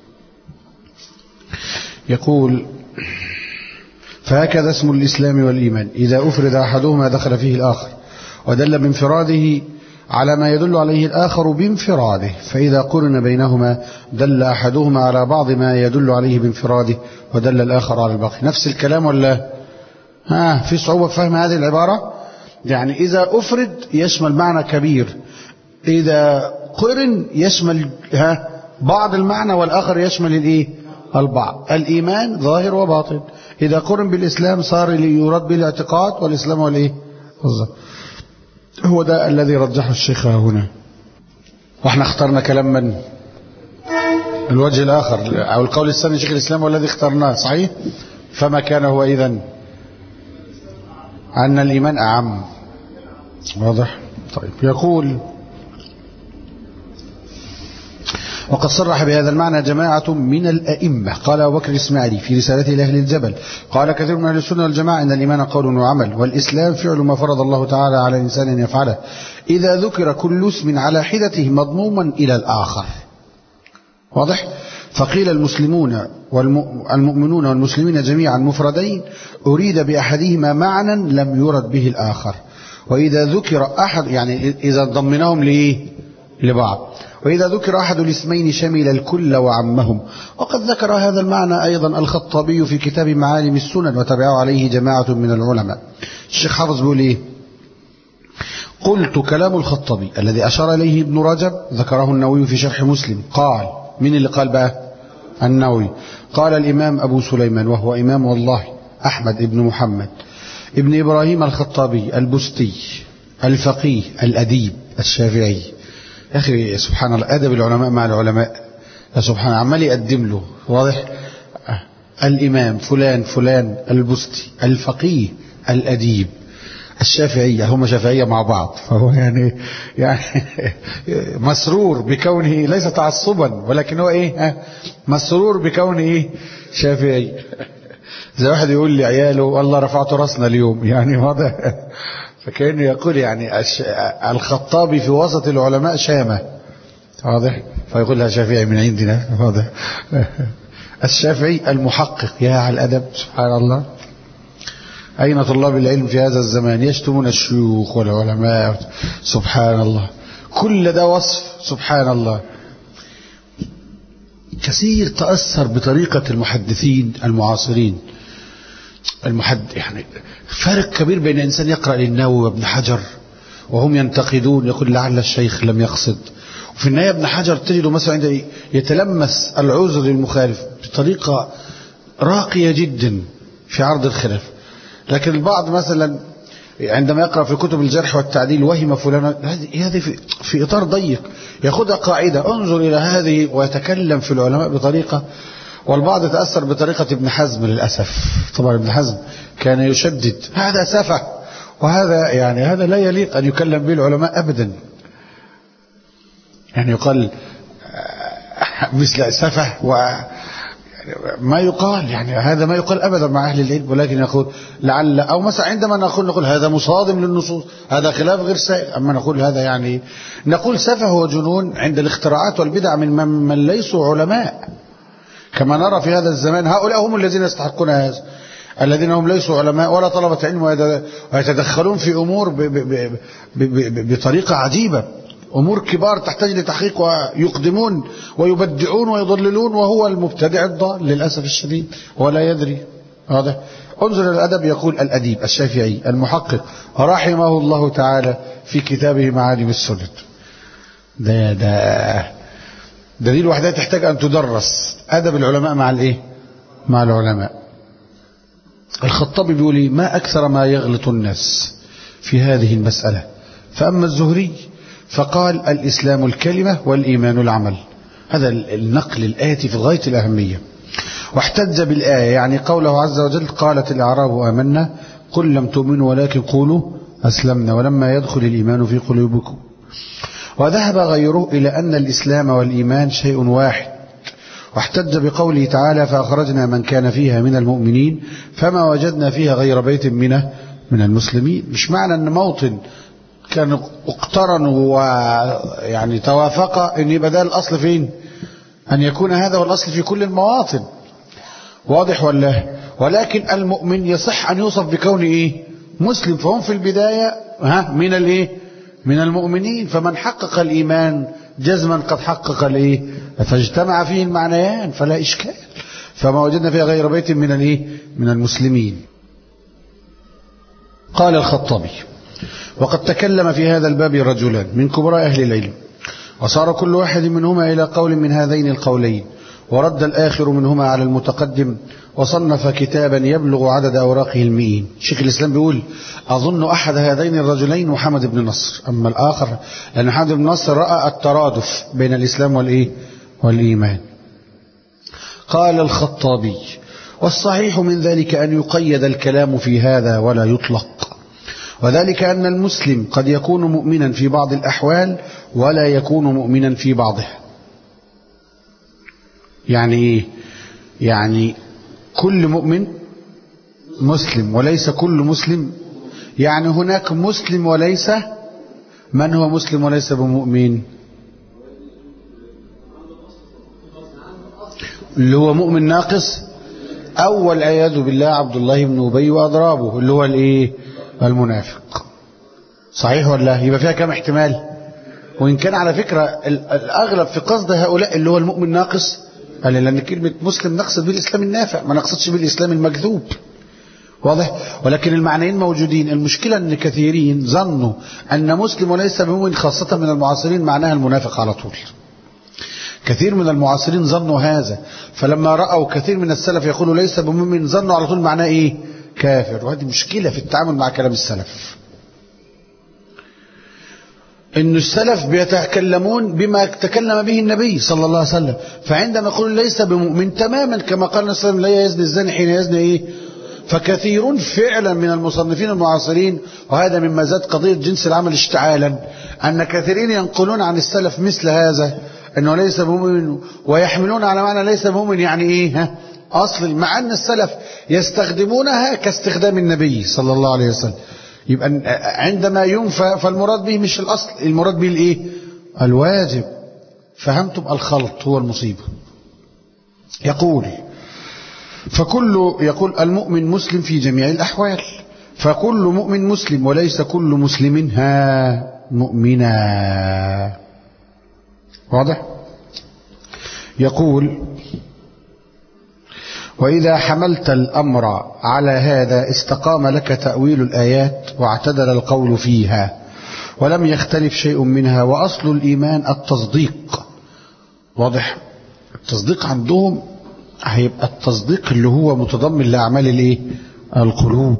يقول فهكذا اسم الإسلام والإيمان إذا أفرد أحدهما دخل فيه الآخر، ودل بانفراده على ما يدل عليه الآخر بانفراده، فإذا قرن بينهما دل أحدهما على بعض ما يدل عليه بانفراده ودل الآخر على الباقي. نفس الكلام ولا ها في صعوبة في فهم هذه العبارة؟ يعني إذا أفرد يشمل معنى كبير، إذا قرن يشمل ها بعض المعنى والآخر يشمل الإيه؟ البعض. الإيمان ظاهر وباطن، إذا قرن بالإسلام صار يراد به الاعتقاد والإسلام والإيه؟ بالظبط. هو ده الذي رجحه الشيخ هنا. واحنا اخترنا كلام من الوجه الآخر أو القول الثاني شيخ الإسلام والذي اخترناه صحيح. فما كان هو إذن أن الإيمان أعم. واضح؟ طيب. يقول وقد صرح بهذا المعنى جماعة من الأئمة. قال أبو بكر الإسماعيلي في رسالته لأهل الجبل، قال كثير من أهل السنة والجماعة إن الإيمان قول وعمل، والإسلام فعل ما فرض الله تعالى على الإنسان أن يفعله، إذا ذكر كل اسم على حدته مضموما إلى الآخر. واضح؟ فقيل المسلمون والمؤمنون والمسلمين جميعا مفردين أريد بأحدهما معنى لم يرد به الآخر، وإذا ذكر أحد يعني إذا ضمناهم لإيه؟ لبعض. وإذا ذكر أحد الاسمين شمل الكل وعمهم. وقد ذكر هذا المعنى أيضا الخطابي في كتاب معالم السنن، وتبعه عليه جماعة من العلماء. الشيخ حافظ بيقول إيه؟ قلت كلام الخطابي الذي أشار إليه ابن رجب ذكره النووي في شرح مسلم. قال من اللي قال بقى؟ النووي. قال الإمام أبو سليمان وهو إمام والله أحمد ابن محمد ابن إبراهيم الخطابي البستي الفقيه الأديب الشافعي. يا أخي سبحان الله، أدب العلماء مع العلماء يا سبحان، عمال يقدم له. واضح؟ الإمام فلان فلان البستي الفقيه الأديب الشافعية، هم شافعية مع بعض، فهو يعني يعني مسرور بكونه ليس تعصبا ولكن هو إيه مسرور بكونه إيه شافعي. زي واحد يقول لعياله والله رفعت رأسنا اليوم، يعني واضح. فكأنه يقول يعني الخطابي في وسط العلماء شامة. واضح؟ فيقول لها شافعي من عندنا. واضح؟ الشافعي المحقق. يا على الأدب سبحان الله. أين طلاب العلم في هذا الزمان؟ يشتمون الشيوخ والعلماء. سبحان الله، كل ده وصف. سبحان الله. كثير تأثر بطريقة المحدثين المعاصرين. المحد يعني فرق كبير بين إنسان يقرأ للنووي وابن حجر وهم ينتقدون يقول لعل الشيخ لم يقصد، وفي النهاية ابن حجر تجده مثلا عند يتلمس العذر للمخالف بطريقة راقية جدا في عرض الخلاف. لكن البعض مثلا عندما يقرأ في كتب الجرح والتعديل وهم فلان، هذه في, في إطار ضيق يأخذها قاعدة، انظر إلى هذه، ويتكلم في العلماء بطريقة. والبعض يتأثر بطريقة ابن حزم للأسف. طبعا ابن حزم كان يشدد هذا سفه، وهذا يعني هذا لا يليق أن يكلم به العلماء أبدا. يعني يقال مثل سفه وما يقال، يعني هذا ما يقال أبدا مع أهل العلم، ولكن يقول لعل، أو مثلا عندما نقول نقول هذا مصادم للنصوص، هذا خلاف غير سائل. أما نقول هذا يعني نقول سفه وجنون عند الاختراعات والبدع من من ليسوا علماء، كما نرى في هذا الزمان. هؤلاء هم الذين يستحقون هذا، الذين هم ليسوا علماء ولا طلبة علم ويتدخلون في أمور ب ب ب ب بطريقة عجيبة، أمور كبار تحتاج لتحقيق، ويقدمون ويبدعون ويضللون، وهو المبتدع الضال للأسف الشديد ولا يدري. هذا انظر الأدب. يقول الأديب الشافعي المحقق رحمه الله تعالى في كتابه معالم السنن. ده ده دليل وحدها تحتاج أن تدرس أدب العلماء مع الإيه؟ مع العلماء. الخطابي بيقول لي ما أكثر ما يغلط الناس في هذه المسألة. فأما الزهري فقال الإسلام الكلمة والإيمان العمل. هذا النقل الآتي في غاية الأهمية. واحتج بالآية، يعني قوله عز وجل قالت الأعراب آمنا قل لم تؤمنوا ولكن قولوا أسلمنا ولما يدخل الإيمان في قلوبكم. وذهب غيره إلى أن الإسلام والإيمان شيء واحد، واحتج بقوله تعالى فأخرجنا من كان فيها من المؤمنين فما وجدنا فيها غير بيت منه من المسلمين. مش معنى أن موطن كان اقترنوا ويعني توافق أن يبقى ده الأصل فين، أن يكون هذا هو الأصل في كل المواطن. واضح ولا؟ ولكن المؤمن يصح أن يوصف بكونه إيه؟ مسلم. فهم في البداية ها من الإيه؟ من المؤمنين. فمن حقق الإيمان جزما قد حقق الإيه؟ فاجتمع فيه المعنيان فلا إشكال. فما وجدنا فيها غير بيت من الإيه؟ من المسلمين. قال الخطابي وقد تكلم في هذا الباب رجلان من كبراء أهل العلم، وصار كل واحد منهما إلى قول من هذين القولين، ورد الآخر منهما على المتقدم، وصنف كتابا يبلغ عدد أوراقه المئين. شيخ الإسلام بيقول أظن أحد هذين الرجلين محمد بن نصر، أما الآخر لأن محمد بن نصر رأى الترادف بين الإسلام والإيه؟ والإيمان. قال الخطابي والصحيح من ذلك أن يقيد الكلام في هذا ولا يطلق، وذلك أن المسلم قد يكون مؤمنا في بعض الأحوال ولا يكون مؤمنا في بعضها. يعني إيه؟ يعني كل مؤمن مسلم وليس كل مسلم. يعني هناك مسلم وليس، من هو مسلم وليس بمؤمن؟ اللي هو مؤمن ناقص، أول عياذ بالله عبد الله بن أبي وأضرابه اللي هو الإيه؟ المنافق. صحيح ولا؟ يبقى فيها كم احتمال؟ وإن كان على فكرة الأغلب في قصد هؤلاء اللي هو المؤمن ناقص، قال لأن كلمة مسلم نقصد بالإسلام النافع، ما نقصدش بالإسلام المكذوب. واضح؟ ولكن المعنيين موجودين. المشكلة أن كثيرين ظنوا أن مسلم وليس بمؤمن خاصة من المعاصرين معناها المنافق على طول. كثير من المعاصرين ظنوا هذا، فلما رأوا كثير من السلف يقولوا ليس بمؤمن ظنوا على طول معناه إيه؟ كافر. وهذه مشكلة في التعامل مع كلام السلف، إن السلف بيتكلمون بما تكلم به النبي صلى الله عليه وسلم، فعندما يقول ليس بمؤمن تماما كما قال النبي صلى الله عليه وسلم لا يزني الزاني حين يزني إيه؟ فكثيرون فعلا من المصنفين المعاصرين، وهذا مما زاد قضية جنس العمل اشتعالا، أن كثيرين ينقلون عن السلف مثل هذا أنه ليس بمؤمن، ويحملون على معنى ليس بمؤمن يعني إيه؟ ها؟ أصل، مع أن السلف يستخدمونها كاستخدام النبي صلى الله عليه وسلم. يبقى عندما ينفى فالمراد به مش الأصل، المراد به الإيه؟ الواجب. فهمتم؟ الخلط هو المصيبة. يقول فكل يقول المؤمن مسلم في جميع الأحوال، فكل مؤمن مسلم وليس كل مسلم ها مؤمنا. واضح؟ يقول وإذا حملت الأمر على هذا استقام لك تأويل الآيات واعتدل القول فيها ولم يختلف شيء منها، وأصل الإيمان التصديق. واضح؟ التصديق عندهم هيبقى التصديق اللي هو متضمن لأعمال الايه؟ القلوب.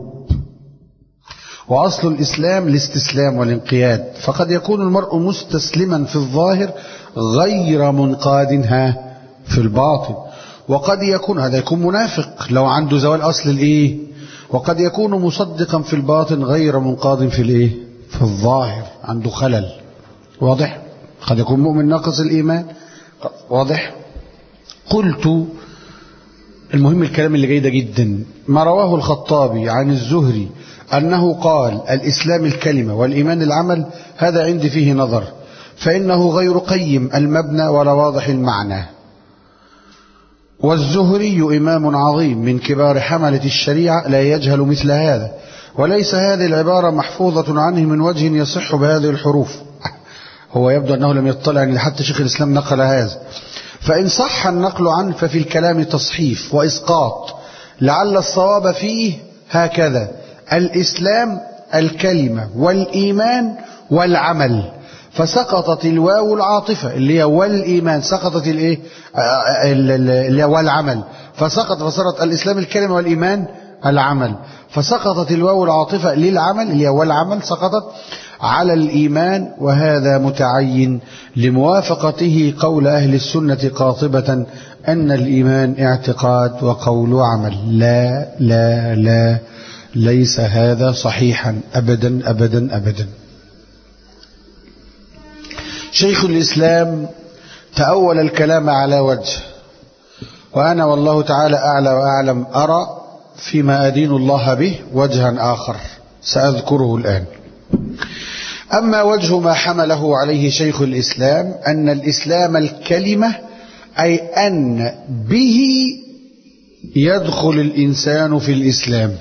وأصل الإسلام الاستسلام والانقياد، فقد يكون المرء مستسلما في الظاهر غير منقادها في الباطن، وقد يكون هذا يكون منافق لو عنده زوال أصل الإيه؟ وقد يكون مصدقا في الباطن غير منقاد في الإيه؟ في الظاهر، عنده خلل. واضح؟ قد يكون مؤمن ناقص الإيمان. واضح؟ قلت المهم الكلام اللي جاي ده جدا، ما رواه الخطابي عن الزهري أنه قال الإسلام الكلمة والإيمان العمل، هذا عندي فيه نظر، فإنه غير قيم المبنى ولا واضح المعنى. والزهري إمام عظيم من كبار حملة الشريعة لا يجهل مثل هذا، وليس هذه العبارة محفوظة عنه من وجه يصح بهذه الحروف. هو يبدو أنه لم يطلع أن حتى شيخ الإسلام نقل هذا، فإن صح النقل عنه ففي الكلام تصحيف وإسقاط، لعل الصواب فيه هكذا: الإسلام الكلمة والإيمان والعمل، فسقطت الواو العاطفة اللي هي والإيمان، سقطت الايه اللي هو والعمل، فسقط فصارت الإسلام الكلمة والإيمان العمل، فسقطت الواو العاطفة للعمل اللي هي والعمل، سقطت على الإيمان، وهذا متعين لموافقته قول أهل السنة قاطبة أن الإيمان اعتقاد وقول وعمل. لا لا لا ليس هذا صحيحا أبدا أبدا أبدا. شيخ الإسلام تأول الكلام على وجه، وأنا والله تعالى أعلى وأعلم أرى فيما أدين الله به وجها آخر سأذكره الآن. أما وجه ما حمله عليه شيخ الإسلام أن الإسلام الكلمة، أي أن به يدخل الإنسان في الإسلام.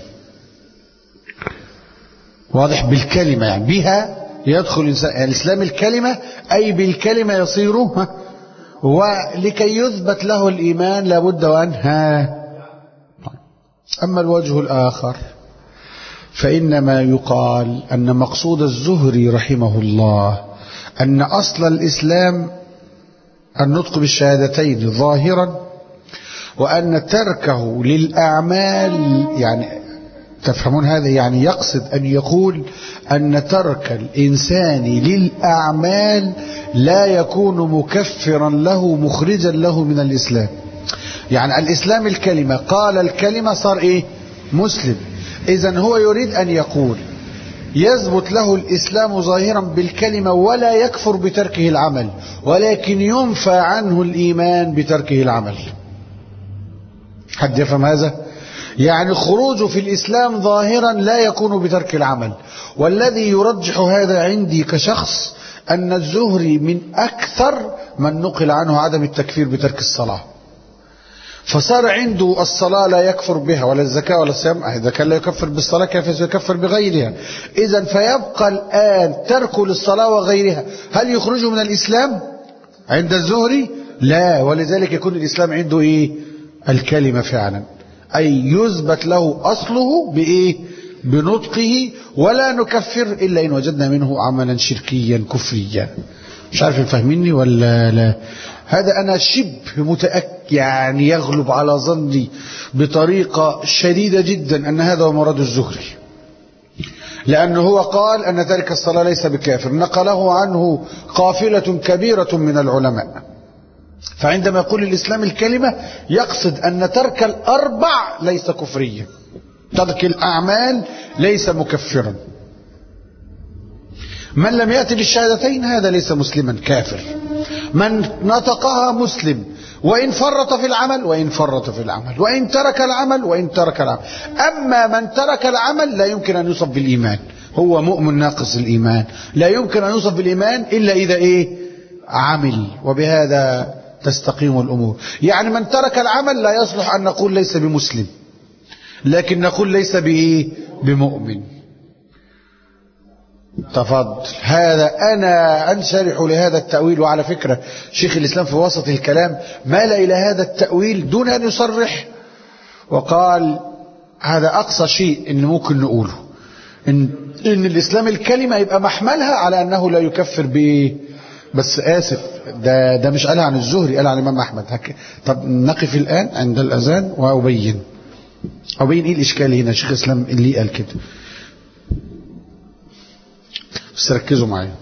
واضح؟ بالكلمة يعني بها يدخل الإنسان. يعني الإسلام الكلمة أي بالكلمة يصير، ولكي يثبت له الإيمان لابد وأنها. أما الوجه الآخر فإنما يقال أن مقصود الزهري رحمه الله أن أصل الإسلام النطق بالشهادتين ظاهرا، وأن تركه للأعمال، يعني تفهمون هذا، يعني يقصد أن يقول أن ترك الإنسان للأعمال لا يكون مكفرا له مخرجا له من الإسلام. يعني الإسلام الكلمة، قال الكلمة صار إيه؟ مسلم. إذن هو يريد أن يقول يثبت له الإسلام ظاهرا بالكلمة ولا يكفر بتركه العمل، ولكن ينفى عنه الإيمان بتركه العمل. حد يفهم هذا؟ يعني خروجه في الإسلام ظاهرا لا يكون بترك العمل. والذي يرجح هذا عندي كشخص أن الزهري من أكثر من نقل عنه عدم التكفير بترك الصلاة، فصار عنده الصلاة لا يكفر بها ولا الزكاة ولا الصيام. إذا كان لا يكفر بالصلاة كيف يكفر بغيرها؟ إذن فيبقى الآن تركه للصلاة وغيرها هل يخرجه من الإسلام؟ عند الزهري لا، ولذلك يكون الإسلام عنده إيه؟ الكلمة فعلا، أي يثبت له أصله بإيه؟ بنطقه، ولا نكفر إلا إن وجدنا منه عملا شركيا كفريا. مش عارف فاهميني ولا لا؟ هذا أنا شبه متأكد، يعني يغلب على ظني بطريقة شديدة جدا أن هذا هو مراد الزهري، لأنه هو قال أن تارك الصلاة ليس بكافر، نقله عنه قافلة كبيرة من العلماء. فعندما يقول الإسلام الكلمة يقصد أن ترك الأربع ليس كفريا، ترك الأعمال ليس مكفرا. من لم يأتي بالشهادتين هذا ليس مسلما، كافر. من نطقها مسلم، وإن فرط في العمل وإن فرط في العمل وإن ترك العمل وإن ترك العمل. أما من ترك العمل لا يمكن أن يوصف بالإيمان، هو مؤمن ناقص الإيمان، لا يمكن أن يوصف بالإيمان إلا إذا إيه؟ عمل. وبهذا تستقيم الأمور. يعني من ترك العمل لا يصلح أن نقول ليس بمسلم، لكن نقول ليس بإيه؟ بمؤمن. تفضل. هذا أنا أنشرح لهذا التأويل. وعلى فكرة شيخ الإسلام في وسط الكلام مال إلى هذا التأويل دون أن يصرح، وقال هذا أقصى شيء إن ممكن نقوله، إن, إن الإسلام الكلمة يبقى محملها على أنه لا يكفر بإيه. بس آسف، ده, ده مش قالها عن الزهري، قالها عن الإمام أحمد. طب نقف الآن عند الأذان وأبين أبين إيه الإشكال هنا. شيخ الإسلام اللي قال كده، بس ركزوا معايا.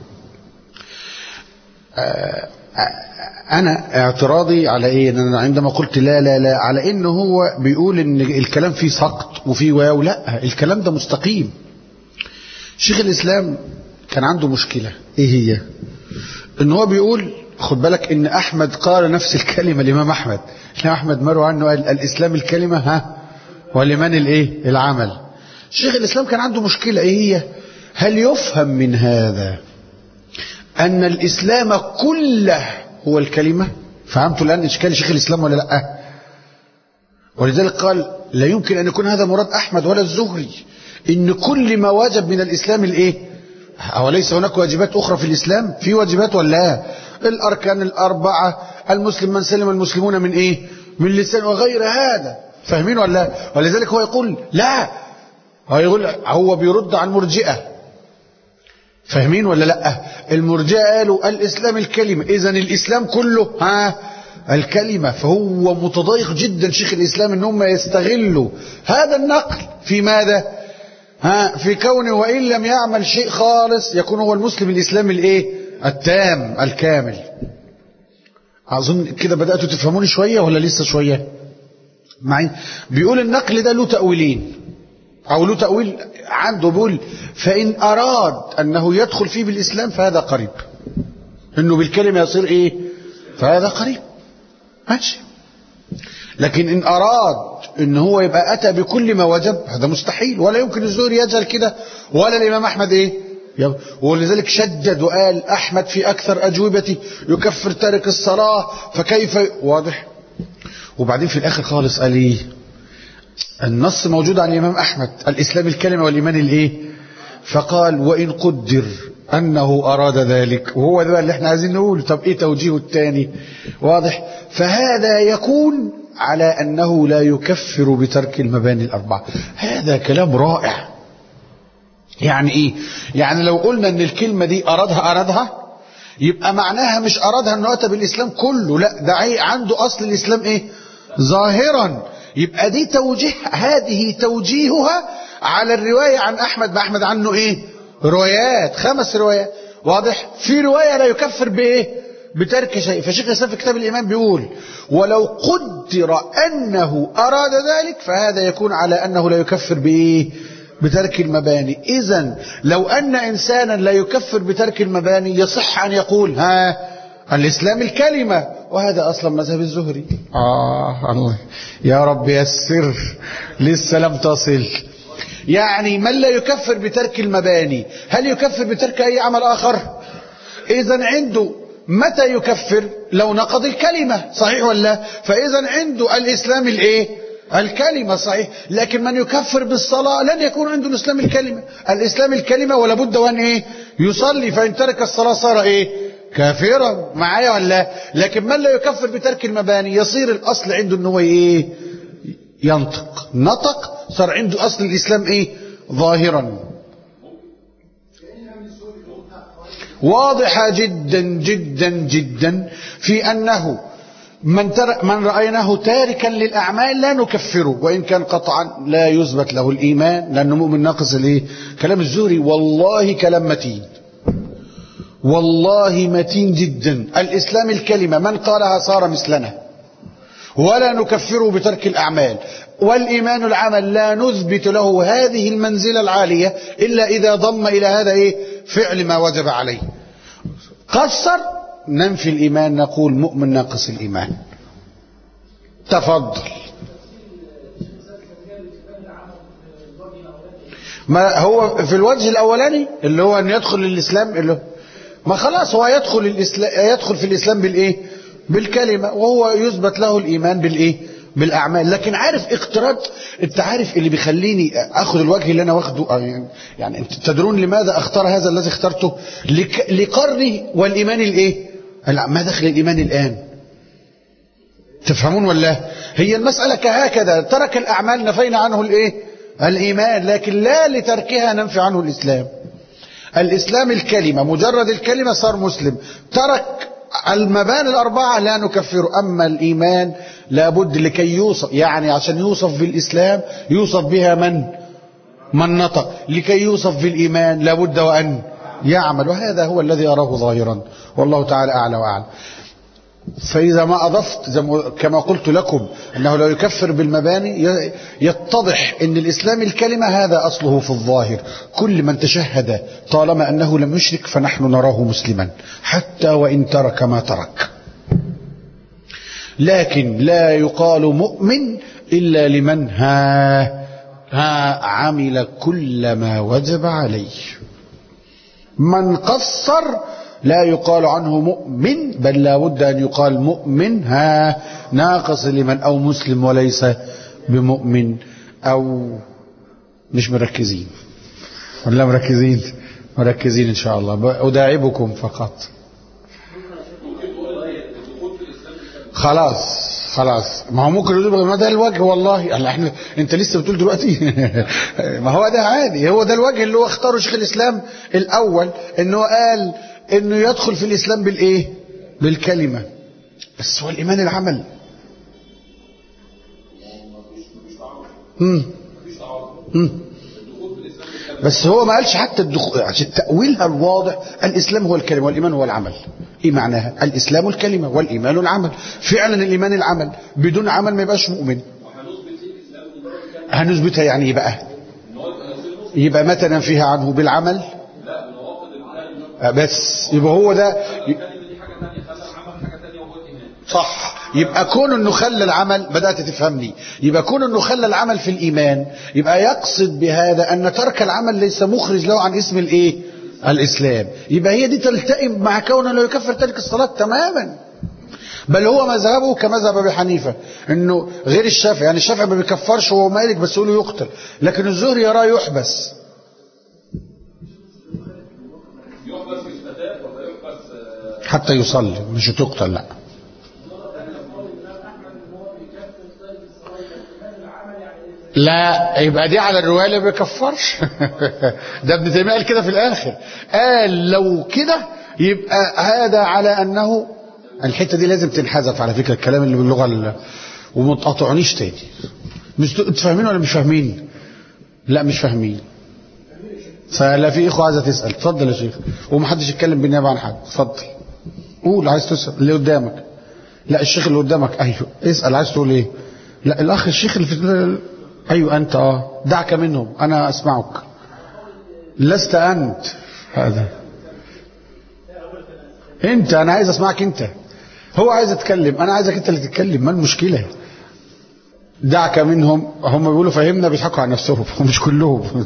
أنا اعتراضي على إيه؟ إن أنا عندما قلت لا لا لا على إنه هو بيقول إن الكلام فيه سقط وفيه واو. لا، الكلام ده مستقيم. شيخ الإسلام كان عنده مشكلة. إيه هي؟ إن هو بيقول خد بالك إن أحمد قال نفس الكلمة. الإمام أحمد الإمام أحمد مروي عنه قال الإسلام الكلمة ها ولمن الإيه؟ العمل. شيخ الإسلام كان عنده مشكلة. إيه هي؟ هل يفهم من هذا أن الإسلام كله هو الكلمة؟ فهمتوا الآن إشكال شيخ الإسلام ولا لا؟ ولذلك قال لا يمكن أن يكون هذا مراد أحمد ولا الزهري، إن كل ما وجب من الإسلام الإيه؟ أوليس هناك واجبات أخرى في الإسلام؟ في واجبات ولا لا؟ الأركان الأربعة، المسلم من سلم المسلمون من إيه؟ من لسان وغير هذا. فاهمين ولا لا؟ ولذلك هو يقول لا، هو يقول هو بيرد عن مرجئة. فاهمين ولا لا؟ المرجئة قالوا الإسلام الكلمة، إذن الإسلام كله ها الكلمة. فهو متضايق جدا شيخ الإسلام ان هم يستغلوا هذا النقل في ماذا؟ ها في كونه وإن لم يعمل شيء خالص يكون هو المسلم الإسلام الايه التام الكامل. أظن كده بدأتوا تفهموني شوية ولا لسه شوية معي؟ بيقول النقل ده له تأويلين أو له تأويل عنده. بيقول فإن أراد أنه يدخل فيه بالإسلام فهذا قريب، إنه بالكلمة يصير إيه فهذا قريب ماشي. لكن إن أراد إن هو يبقى أتى بكل ما وجب هذا مستحيل، ولا يمكن الزهري يجهل كده ولا الإمام أحمد إيه. ولذلك شدد وقال أحمد في أكثر أجوبته يكفر تارك الصلاة فكيف، واضح. وبعدين في الآخر خالص قال إيه؟ النص موجود عن الإمام أحمد الإسلام الكلمة والإيمان الإيه، فقال وإن قدر أنه أراد ذلك، وهو ده اللي احنا عايزين نقول. طب إيه توجيه الثاني؟ واضح. فهذا يكون على أنه لا يكفر بترك المباني الأربعة. هذا كلام رائع. يعني إيه؟ يعني لو قلنا أن الكلمة دي أرادها أرادها يبقى معناها مش أرادها أنه أتى بالإسلام كله، لا ده عنده أصل الإسلام إيه؟ ظاهرا. يبقى دي توجيه، هذه توجيهها على الرواية عن أحمد. بأحمد عنه إيه؟ روايات، خمس روايات، واضح. في رواية لا يكفر بإيه؟ بترك شيء. فشيخ الإسلام في كتاب الإيمان بيقول ولو قدر أنه أراد ذلك فهذا يكون على أنه لا يكفر بإيه؟ بترك المباني. إذن لو أن إنسانا لا يكفر بترك المباني يصح أن يقول ها الإسلام الكلمة، وهذا أصلا مذهب الزهري. آه الله يا رب يسر، لسه لم تصل. يعني من لا يكفر بترك المباني هل يكفر بترك أي عمل آخر؟ إذن عنده متى يكفر؟ لو نقض الكلمة، صحيح ولا؟ فإذن عنده الإسلام الإيه؟ الكلمة، صحيح. لكن من يكفر بالصلاة لن يكون عنده الإسلام الكلمة. الإسلام الكلمة ولا بد وأن إيه؟ يصلي، فإن ترك الصلاة صار إيه؟ كافرا، معايا ولا؟ لكن من لا يكفر بترك المباني يصير الأصل عنده أنه إيه؟ ينطق، نطق، صار عنده أصل الإسلام إيه؟ ظاهرا. واضحة جدا جدا جدا في أنه من, تر... من رأيناه تاركا للأعمال لا نكفره، وإن كان قطعا لا يثبت له الإيمان لأنه مؤمن ناقص الإيه؟ كلام الزهري والله كلام متين، والله متين جدا. الإسلام الكلمة من قالها صار مثلنا ولا نكفره بترك الأعمال، والإيمان العمل لا نثبت له هذه المنزلة العالية إلا إذا ضم إلى هذا إيه؟ فعل ما وجب عليه. قصر ننفي الإيمان، نقول مؤمن ناقص الإيمان. تفضل. ما هو في الوجه الأولاني اللي هو أن يدخل الإسلام، اللي هو ما خلاص هو يدخل الإسلام، يدخل في الإسلام بالإيه؟ بالكلمة، وهو يثبت له الإيمان بالإيه؟ بالأعمال. لكن عارف اقتراض، انت عارف اللي بيخليني اخذ الوجه اللي انا واخده، يعني انت تدرون لماذا اختار هذا الذي اخترته؟ لك... لقرني والإيمان الإيه؟ ما دخل الإيمان الآن؟ تفهمون ولا؟ هي المسألة كهكذا، ترك الأعمال نفينا عنه الإيه؟ الإيمان، لكن لا لتركها ننفي عنه الإسلام. الإسلام الكلمة، مجرد الكلمة صار مسلم. ترك المباني الأربعة لا نكفره. أما الإيمان لابد لكي يوصف، يعني عشان يوصف بالإسلام يوصف بها من من نطق، لكي يوصف بالإيمان لابد وأن يعمل، وهذا هو الذي أراه ظاهرا، والله تعالى أعلى وأعلم. فإذا ما أضفت كما قلت لكم أنه لا يكفر بالمباني، يتضح أن الإسلام الكلمة هذا أصله في الظاهر. كل من تشهد طالما أنه لم يشرك فنحن نراه مسلما حتى وإن ترك ما ترك. لكن لا يقال مؤمن إلا لمن ها, ها عمل كل ما وجب عليه. من قصر لا يقال عنه مؤمن، بل لا بد أن يقال مؤمن ها ناقص لمن، أو مسلم وليس بمؤمن، أو مش مركزين ولا مركزين مركزين إن شاء الله. أداعبكم فقط. خلاص خلاص، ما هو ممكن يقول ما ده الوجه، والله احنا انت لسه بتقول دلوقتي ما هو ده عادي، هو ده الوجه اللي هو اختاره شيخ الإسلام الأول، انه قال انه يدخل في الإسلام بالايه؟ بالكلمة. بس هو الإيمان العمل. امم امم بس هو ما قالش حتى الدخول، عشان تأويلها الواضح الإسلام هو الكلمة والإيمان هو العمل. ايه معناها؟ الإسلام الكلمة والإيمان العمل. فعلا الإيمان العمل، بدون عمل ما يبقاش مؤمن. هنثبتها يعني ايه بقى؟ يبقى متى ننفيها عنه؟ بالعمل؟ بس يبقى هو ده صح. يبقى كون انه خلى العمل، بدأت تفهمني، يبقى كون انه خلى العمل في الايمان، يبقى يقصد بهذا ان ترك العمل ليس مخرج له عن اسم الايه؟ الاسلام. يبقى هي دي تلتئم مع كونه لا يكفر ترك الصلاة تماما. بل هو مذهبه كمذهب ابي حنيفة، انه غير الشافعي، يعني الشافعي ما بيكفرش وهو مالك بس يقول يقتل، لكن الزهري يراه يحبس. حتى يصلي، مش تقتل. لا لا يبقى دي على الرواية اللي ما بيكفرش. ده ابن تيمية قال كده في الاخر، قال لو كده يبقى هذا على انه، الحتة دي لازم تنحذف على فكرة، الكلام اللي باللغة اللي... وما تقاطعنيش تاني. مش انتوا فاهمين ولا مش فاهمين؟ لا مش فاهمين. فلا في اخوة عايزة تسأل، اتفضل يا شيخ، ومحدش يتكلم بالنيابة عن حد. اتفضل قول، عايز تسأل اللي قدامك. لا الشيخ اللي قدامك، ايوه اسأل، عايز تقول ايه؟ لا الاخ الشيخ اللي في، ايوه انت، اه دعك منهم، انا اسمعك. لست انت هذا، انت، انا عايز اسمعك انت. هو عايز يتكلم، انا عايزك انت اللي تتكلم، ما المشكلة؟ دعك منهم، هم بيقولوا فهمنا، بيضحكوا على نفسهم، مش كلهم.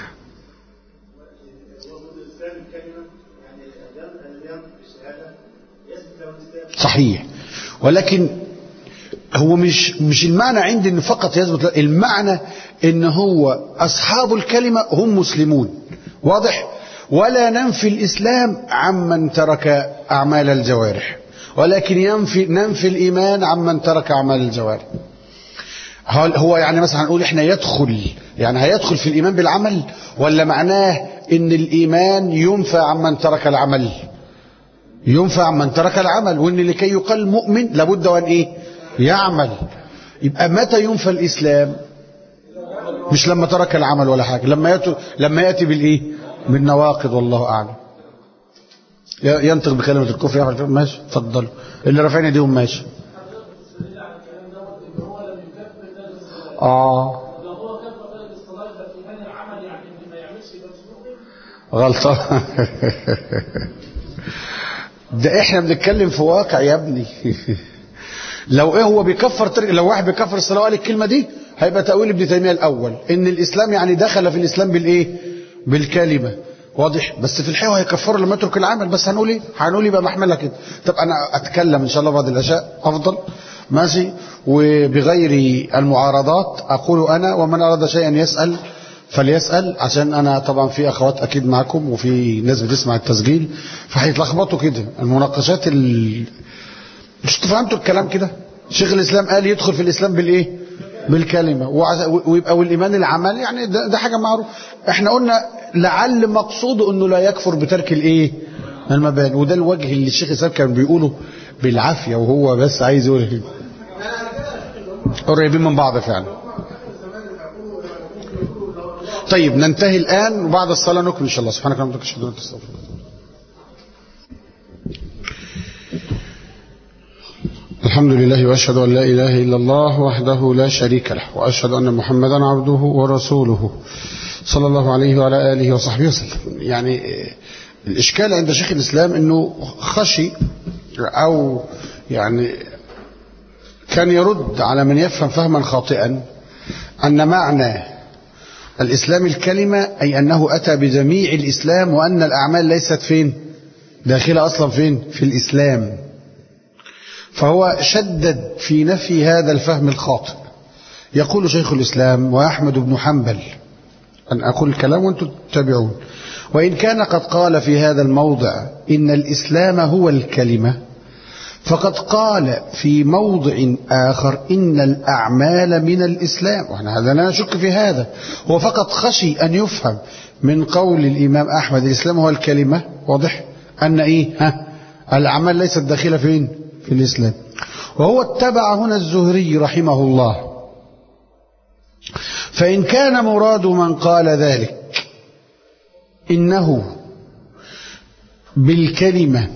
صحيح، ولكن هو مش مش المعنى عندي ان فقط يثبت، المعنى ان هو اصحاب الكلمة هم مسلمون، واضح؟ ولا ننفي الاسلام عمن ترك اعمال الجوارح، ولكن ينفي ننفي الايمان عمن ترك اعمال الجوارح. هو يعني مثلا هنقول احنا يدخل، يعني هيدخل في الايمان بالعمل، ولا معناه ان الايمان ينفى عمن ترك العمل؟ ينفى عمن ترك العمل، وان لكي يقال مؤمن لابد وان ايه؟ يعمل. يبقى متى ينفى الاسلام؟ مش لما ترك العمل ولا حاجة، لما يأتي لما يأتي بالايه؟ بالنواقض. والله اعلم. ينطق بكلمة الكفر يعمل. ماشي اتفضل، اللي رافعين ايديهم ماشي. اه غلطة. ده احنا بنتكلم في واقع يا ابني. لو ايه هو بيكفر ترك، لو واحد بيكفر الصلاة قال الكلمة دي، هيبقى تأويل ابن تيمية الاول ان الاسلام يعني دخل في الاسلام بالايه؟ بالكلمة، واضح؟ بس في الحقيقة هيكفروا لما يترك العمل. بس هنقول ايه؟ هنقول يبقى محملها كده. طب انا اتكلم ان شاء الله بعد العشاء افضل، ماشي، وبغير المعارضات. اقول انا ومن اراد شيئا يسأل فليسأل، عشان انا طبعا في اخوات اكيد معكم وفي ناس بتسمع التسجيل، فهيتلخبطوا كده المناقشات ال... مش فهمتوا الكلام كده؟ شيخ الاسلام قال يدخل في الاسلام بالايه؟ بالكلمة، ويبقى والايمان العمل، يعني ده, ده حاجة معروف. احنا قلنا لعل مقصوده انه لا يكفر بترك الايه؟ المباني، وده الوجه اللي الشيخ الاسلام كان بيقوله بالعافية، وهو بس عايز يقول قريبين من بعض فعلا. طيب ننتهي الآن، وبعد الصلاة نكمل إن شاء الله. سبحانك اللهم وبحمدك أشهد أن لا إله إلا أنت أستغفرك. الحمد لله وأشهد أن لا إله إلا الله وحده لا شريك له، وأشهد أن محمدا عبده ورسوله صلى الله عليه وعلى آله وصحبه وسلم. يعني الإشكال عند شيخ الإسلام أنه خشي، أو يعني كان يرد على من يفهم فهما خاطئا، أن معنى الإسلام الكلمة أي أنه أتى بجميع الإسلام، وأن الأعمال ليست فين؟ داخلة أصلا فين؟ في الإسلام. فهو شدد في نفي هذا الفهم الخاطئ. يقول شيخ الإسلام وأحمد بن حنبل، أن أقول الكلام وأنتم تتبعون، وإن كان قد قال في هذا الموضع إن الإسلام هو الكلمة، فقد قال في موضع آخر إن الأعمال من الإسلام، وإحنا هذا لا نشك في هذا. هو فقط خشي أن يفهم من قول الإمام أحمد الإسلام هو الكلمة، واضح أن إيه؟ ها الأعمال ليست داخلة فين؟ في الإسلام. وهو اتبع هنا الزهري رحمه الله. فإن كان مراد من قال ذلك إنه بالكلمة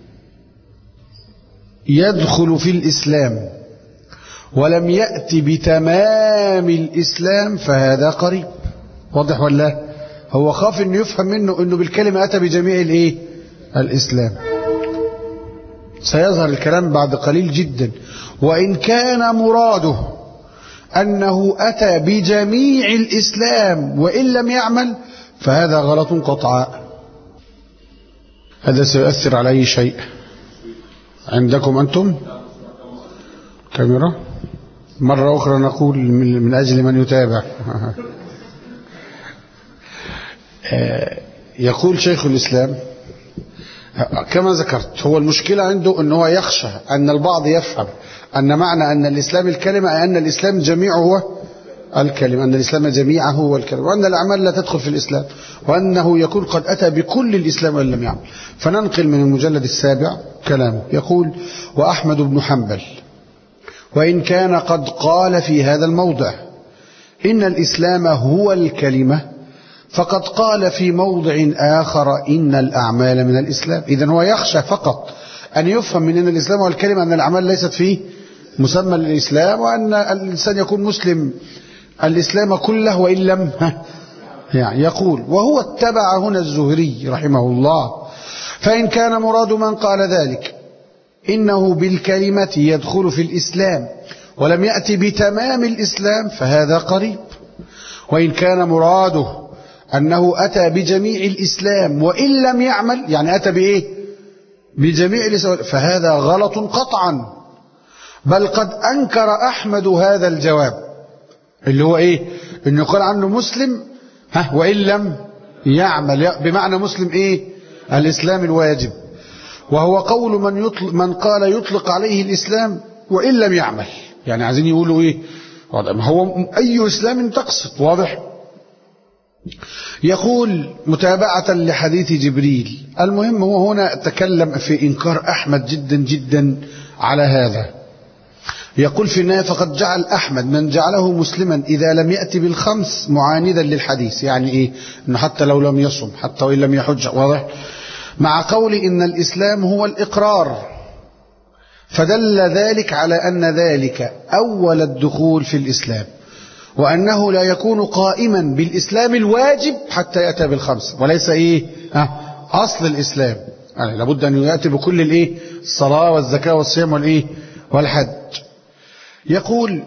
يدخل في الإسلام ولم يأتي بتمام الإسلام، فهذا قريب، واضح ولا؟ هو خاف انه يفهم منه انه بالكلمة أتى بجميع الايه؟ الإسلام، سيظهر الكلام بعد قليل جدا. وإن كان مراده أنه أتى بجميع الإسلام وإن لم يعمل فهذا غلط قطعا. هذا سيؤثر على أي شيء عندكم أنتم؟ كاميرا مرة أخرى نقول من أجل من يتابع. يقول شيخ الإسلام كما ذكرت، هو المشكلة عنده أنه يخشى أن البعض يفهم أن معنى أن الإسلام الكلمة أن الإسلام جميعه هو الكلمة، أن الإسلام جميعه هو الكلمة، وأن الأعمال لا تدخل في الإسلام، وأنه يكون قد أتى بكل الإسلام وإن لم يعمل. فننقل من المجلد السابع كلامه. يقول: وأحمد بن حنبل وإن كان قد قال في هذا الموضع إن الإسلام هو الكلمة، فقد قال في موضع آخر إن الأعمال من الإسلام. إذن هو يخشى فقط أن يفهم من أن الإسلام هو الكلمة أن الأعمال ليست فيه مسمى للإسلام، وأن الإنسان يكون مسلم الإسلام كله وإن لم يعني. يقول: وهو اتبع هنا الزهري رحمه الله، فإن كان مراد من قال ذلك إنه بالكلمة يدخل في الإسلام ولم يأتي بتمام الإسلام فهذا قريب. وإن كان مراده أنه أتى بجميع الإسلام وإن لم يعمل، يعني أتى بإيه؟ بجميع الإسلام، فهذا غلط قطعا. بل قد أنكر أحمد هذا الجواب اللي هو إيه؟ إنه قال عنه مسلم ها وإن لم يعمل، بمعنى مسلم إيه؟ الإسلام الواجب. وهو قول من, يطلق من قال يطلق عليه الإسلام وإن لم يعمل. يعني عايزين يقولوا إيه؟ هو أي إسلام تقصد؟ واضح؟ يقول: متابعة لحديث جبريل. المهم هو هنا تكلم في إنكار أحمد جدا جدا على هذا. يقول في النهاية: فقد جعل أحمد من جعله مسلما إذا لم يأتي بالخمس معاندا للحديث. يعني إيه؟ إنه حتى لو لم يصم، حتى وإن لم يحج، واضح؟ مع قول إن الإسلام هو الإقرار، فدل ذلك على أن ذلك أول الدخول في الإسلام، وأنه لا يكون قائما بالإسلام الواجب حتى يأتي بالخمس، وليس إيه أه أصل الإسلام. يعني لابد أن يأتي بكل الإيه؟ الصلاة والزكاة والصيام والإيه؟ والحج. يقول: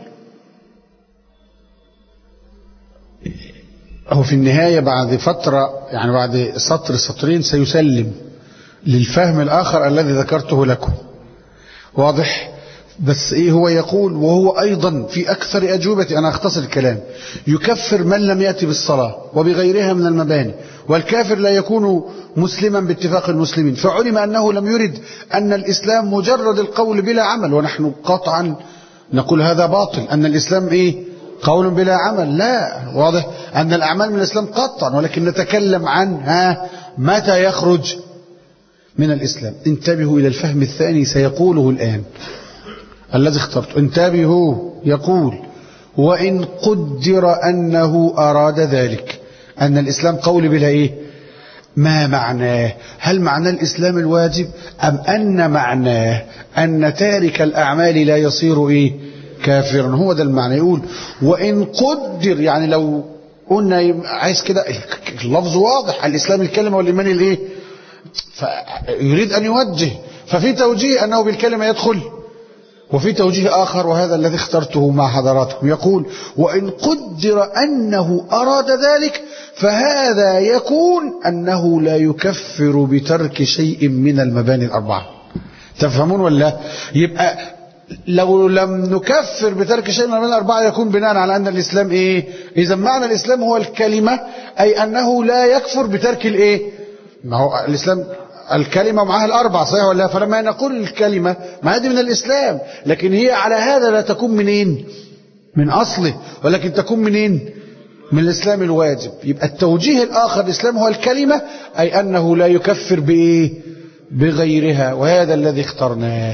هو في النهاية بعد فترة، يعني بعد سطر سطرين سيسلم للفهم الآخر الذي ذكرته لكم، واضح؟ بس إيه هو يقول: وهو أيضا في أكثر أجوبة، أنا أختصر الكلام، يكفر من لم يأتي بالصلاة وبغيرها من المباني، والكافر لا يكون مسلما باتفاق المسلمين. فعلم أنه لم يرد أن الإسلام مجرد القول بلا عمل، ونحن قطعا نقول هذا باطل، أن الإسلام إيه؟ قول بلا عمل. لا، واضح أن الأعمال من الإسلام قطعا، ولكن نتكلم عن ها متى يخرج من الإسلام. انتبهوا إلى الفهم الثاني سيقوله الآن الذي اخترت. انتبهوا. يقول: وإن قدر أنه أراد ذلك، أن الإسلام قول بلا إيه؟ ما معناه؟ هل معنى الإسلام الواجب، أم أن معناه أن تارك الأعمال لا يصير إيه؟ كافرا. هو ده المعنى. يقول: وإن قدر، يعني لو قلنا عايز كده اللفظ واضح، الإسلام الكلمة والإيمان الإيه؟ فيريد أن يوجه، ففي توجيه أنه بالكلمة يدخل، وفي توجيه آخر وهذا الذي اخترته مع حضراتكم. يقول: وإن قدر أنه أراد ذلك فهذا يكون أنه لا يكفر بترك شيء من المباني الأربعة. تفهمون ولا؟ يبقى لو لم نكفر بترك شيء من المباني الأربعة يكون بناء على أن الإسلام إيه؟ إذا معنى الإسلام هو الكلمة، أي أنه لا يكفر بترك الإيه؟ ما هو الإسلام الكلمة معها الأربع، صحيح ولا؟ فلما نقول الكلمة ما هذه من الإسلام، لكن هي على هذا لا تكون منين؟ من أصله، ولكن تكون منين؟ من الإسلام الواجب. يبقى التوجيه الآخر الإسلام هو الكلمة، أي أنه لا يكفر بإيه؟ بغيرها، وهذا الذي اخترناه.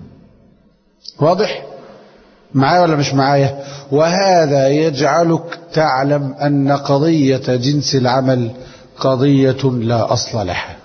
واضح؟ معايا ولا مش معايا؟ وهذا يجعلك تعلم أن قضية جنس العمل قضية لا أصل لها.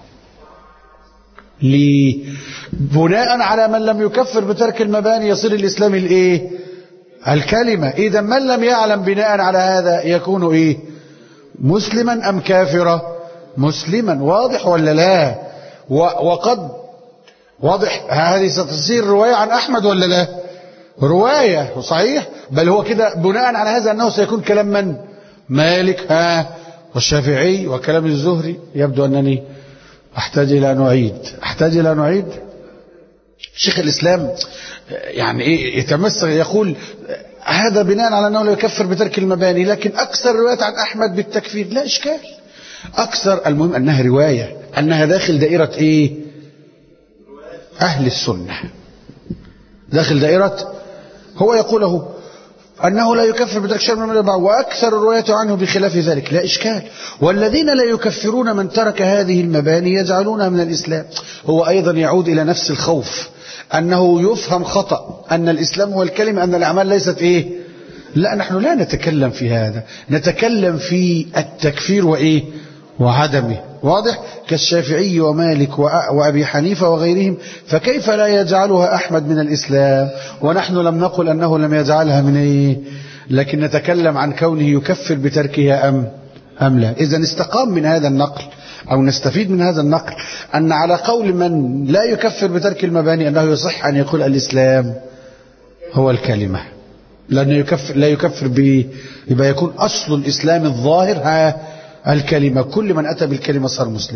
ليه؟ بناء على من لم يكفر بترك المباني يصير الإسلام الإيه؟ الكلمة. إذا من لم يعلم بناء على هذا يكون إيه؟ مسلما أم كافرا؟ مسلما. واضح ولا لا؟ وقد واضح؟ هذه ستصير رواية عن أحمد ولا لا؟ رواية صحيح، بل هو كده بناء على هذا أنه سيكون كلام من؟ مالك ها والشافعي وكلام الزهري. يبدو أنني أحتاج إلى أن أعيد أحتاج إلى أن أعيد شيخ الإسلام يعني إيه يتمسك يقول هذا بناء على أنه لا يكفر بترك المباني، لكن أكثر روايات عن أحمد بالتكفير لا إشكال. أكثر المهم أنها رواية، أنها داخل دائرة إيه؟ أهل السنة، داخل دائرة. هو يقوله أنه لا يكفر بترك شيء من المباني، وأكثر الروايات عنه بخلاف ذلك لا إشكال. والذين لا يكفرون من ترك هذه المباني يجعلونها من الإسلام. هو أيضا يعود إلى نفس الخوف، أنه يفهم خطأ أن الإسلام هو الكلمة، أن الأعمال ليست إيه؟ لا، نحن لا نتكلم في هذا، نتكلم في التكفير وإيه؟ وعدمه. واضح؟ كالشافعي ومالك وأبي حنيفة وغيرهم، فكيف لا يجعلها أحمد من الإسلام ونحن لم نقل أنه لم يجعلها من إيه؟ لكن نتكلم عن كونه يكفر بتركها أم أم لا. إذن استقام من هذا النقل أو نستفيد من هذا النقل أن على قول من لا يكفر بترك المباني أنه يصح أن يقول الإسلام هو الكلمة، لأنه يكفر لا يكفر به، يبقى يكون أصل الإسلام الظاهر ها الكلمة، كل من أتى بالكلمة صار مسلم.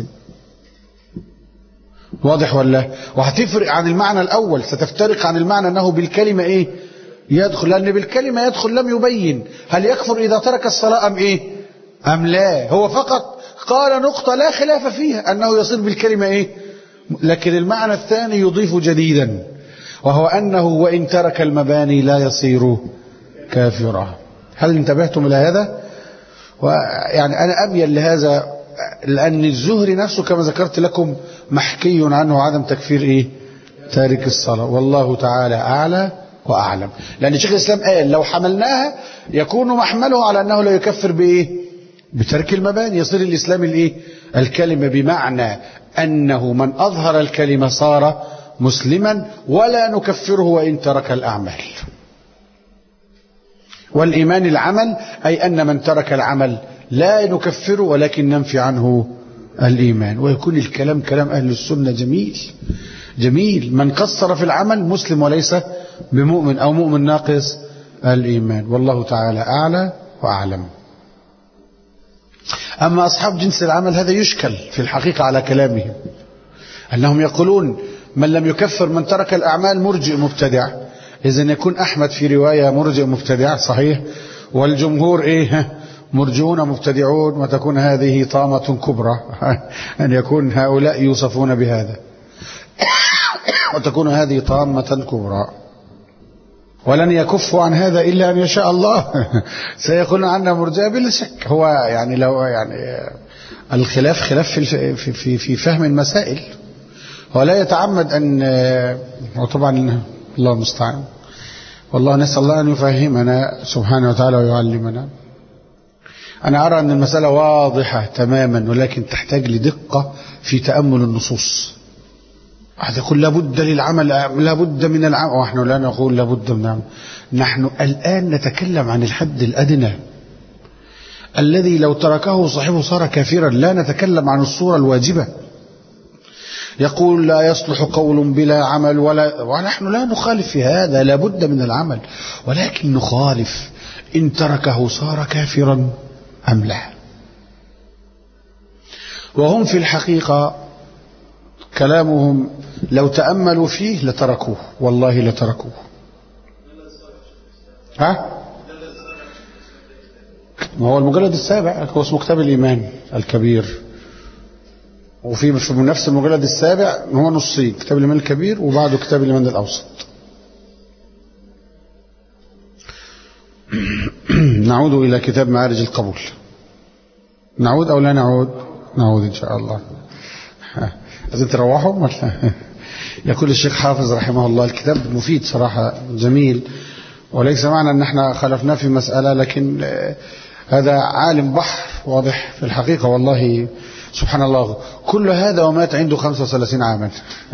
واضح ولا؟ وهتفرق عن المعنى الأول، ستفترق عن المعنى أنه بالكلمة إيه يدخل، لأن بالكلمة يدخل لم يبين هل يكفر إذا ترك الصلاة أم إيه أم لا. هو فقط قال نقطة لا خلاف فيها أنه يصير بالكلمة إيه، لكن المعنى الثاني يضيف جديدا، وهو أنه وإن ترك المباني لا يصير كافرا. هل انتبهتم إلى هذا؟ ويعني أنا أميل لهذا، لأن الزهري نفسه كما ذكرت لكم محكي عنه عدم تكفير إيه تارك الصلاة، والله تعالى أعلى وأعلم. لأن شيخ الإسلام قال لو حملناها يكون محمله على أنه لا يكفر بإيه بترك المباني، يصير الإسلام الإيه الكلمة، بمعنى أنه من أظهر الكلمة صار مسلما ولا نكفره وإن ترك الأعمال. والإيمان العمل، أي أن من ترك العمل لا نكفره ولكن ننفي عنه الإيمان، ويكون الكلام كلام أهل السنة جميل جميل. من قصر في العمل مسلم وليس بمؤمن أو مؤمن ناقص الإيمان، والله تعالى أعلى وأعلم. أما أصحاب جنس العمل هذا يشكل في الحقيقة على كلامهم، أنهم يقولون من لم يكفر من ترك الأعمال مرجئ مبتدع، إذن يكون أحمد في رواية مرجئ مبتدع صحيح، والجمهور إيه مرجون مبتدعون، وتكون هذه طامة كبرى أن يكون هؤلاء يوصفون بهذا وتكون هذه طامة كبرى. ولن يكفوا عن هذا إلا أن يشاء الله سيكون عنا مرجئة بلا شك. هو يعني لو يعني الخلاف خلاف في في في فهم المسائل، ولا يتعمد أن، وطبعا الله المستعان، والله نسأل الله أن يفهمنا سبحانه وتعالى ويعلمنا. أنا أرى أن المسألة واضحة تماما، ولكن تحتاج لدقة في تأمل النصوص. أحد يقول لابد للعمل، لابد من العمل، ونحن لا نقول لابد من العمل. نحن الآن نتكلم عن الحد الأدنى الذي لو تركه صاحبه صار كافرا، لا نتكلم عن الصورة الواجبة. يقول لا يصلح قول بلا عمل، ولا ونحن لا نخالف في هذا، لابد من العمل، ولكن نخالف إن تركه صار كافرا أم لا. وهم في الحقيقة كلامهم لو تأملوا فيه لتركوه، والله لتركوه. ها؟ ما هو المجلد السابع هو اسمه كتاب الإيمان الكبير، وفي في نفس المجلد السابع هو نصين، كتاب الإيمان الكبير وبعده كتاب الإيمان الأوسط. نعود إلى كتاب معارج القبول. نعود أو لا نعود؟ نعود إن شاء الله. عايزين تروحوا؟ يقول الشيخ حافظ رحمه الله الكتاب مفيد صراحة جميل، وليس معنى أن احنا خلفناه في مسألة، لكن هذا عالم بحر واضح في الحقيقة، والله سبحان الله. كل هذا ومات عنده خمسة وثلاثين عاما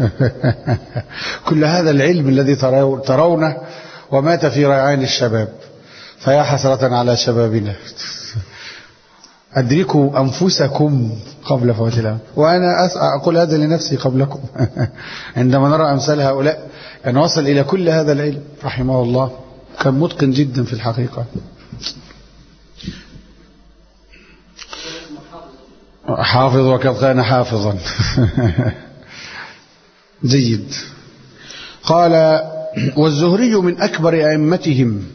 كل هذا العلم الذي ترونه ومات في ريعان الشباب، فيا حسرة على شبابنا. أدركوا أنفسكم قبل فوات الأوان. وأنا أسعى أقول هذا لنفسي قبلكم عندما نرى أمثال هؤلاء أن وصل إلى كل هذا العلم رحمه الله، كان متقن جدا في الحقيقة. حافظ وقد كان حافظا جيد. قال والزهري من أكبر أئمتهم،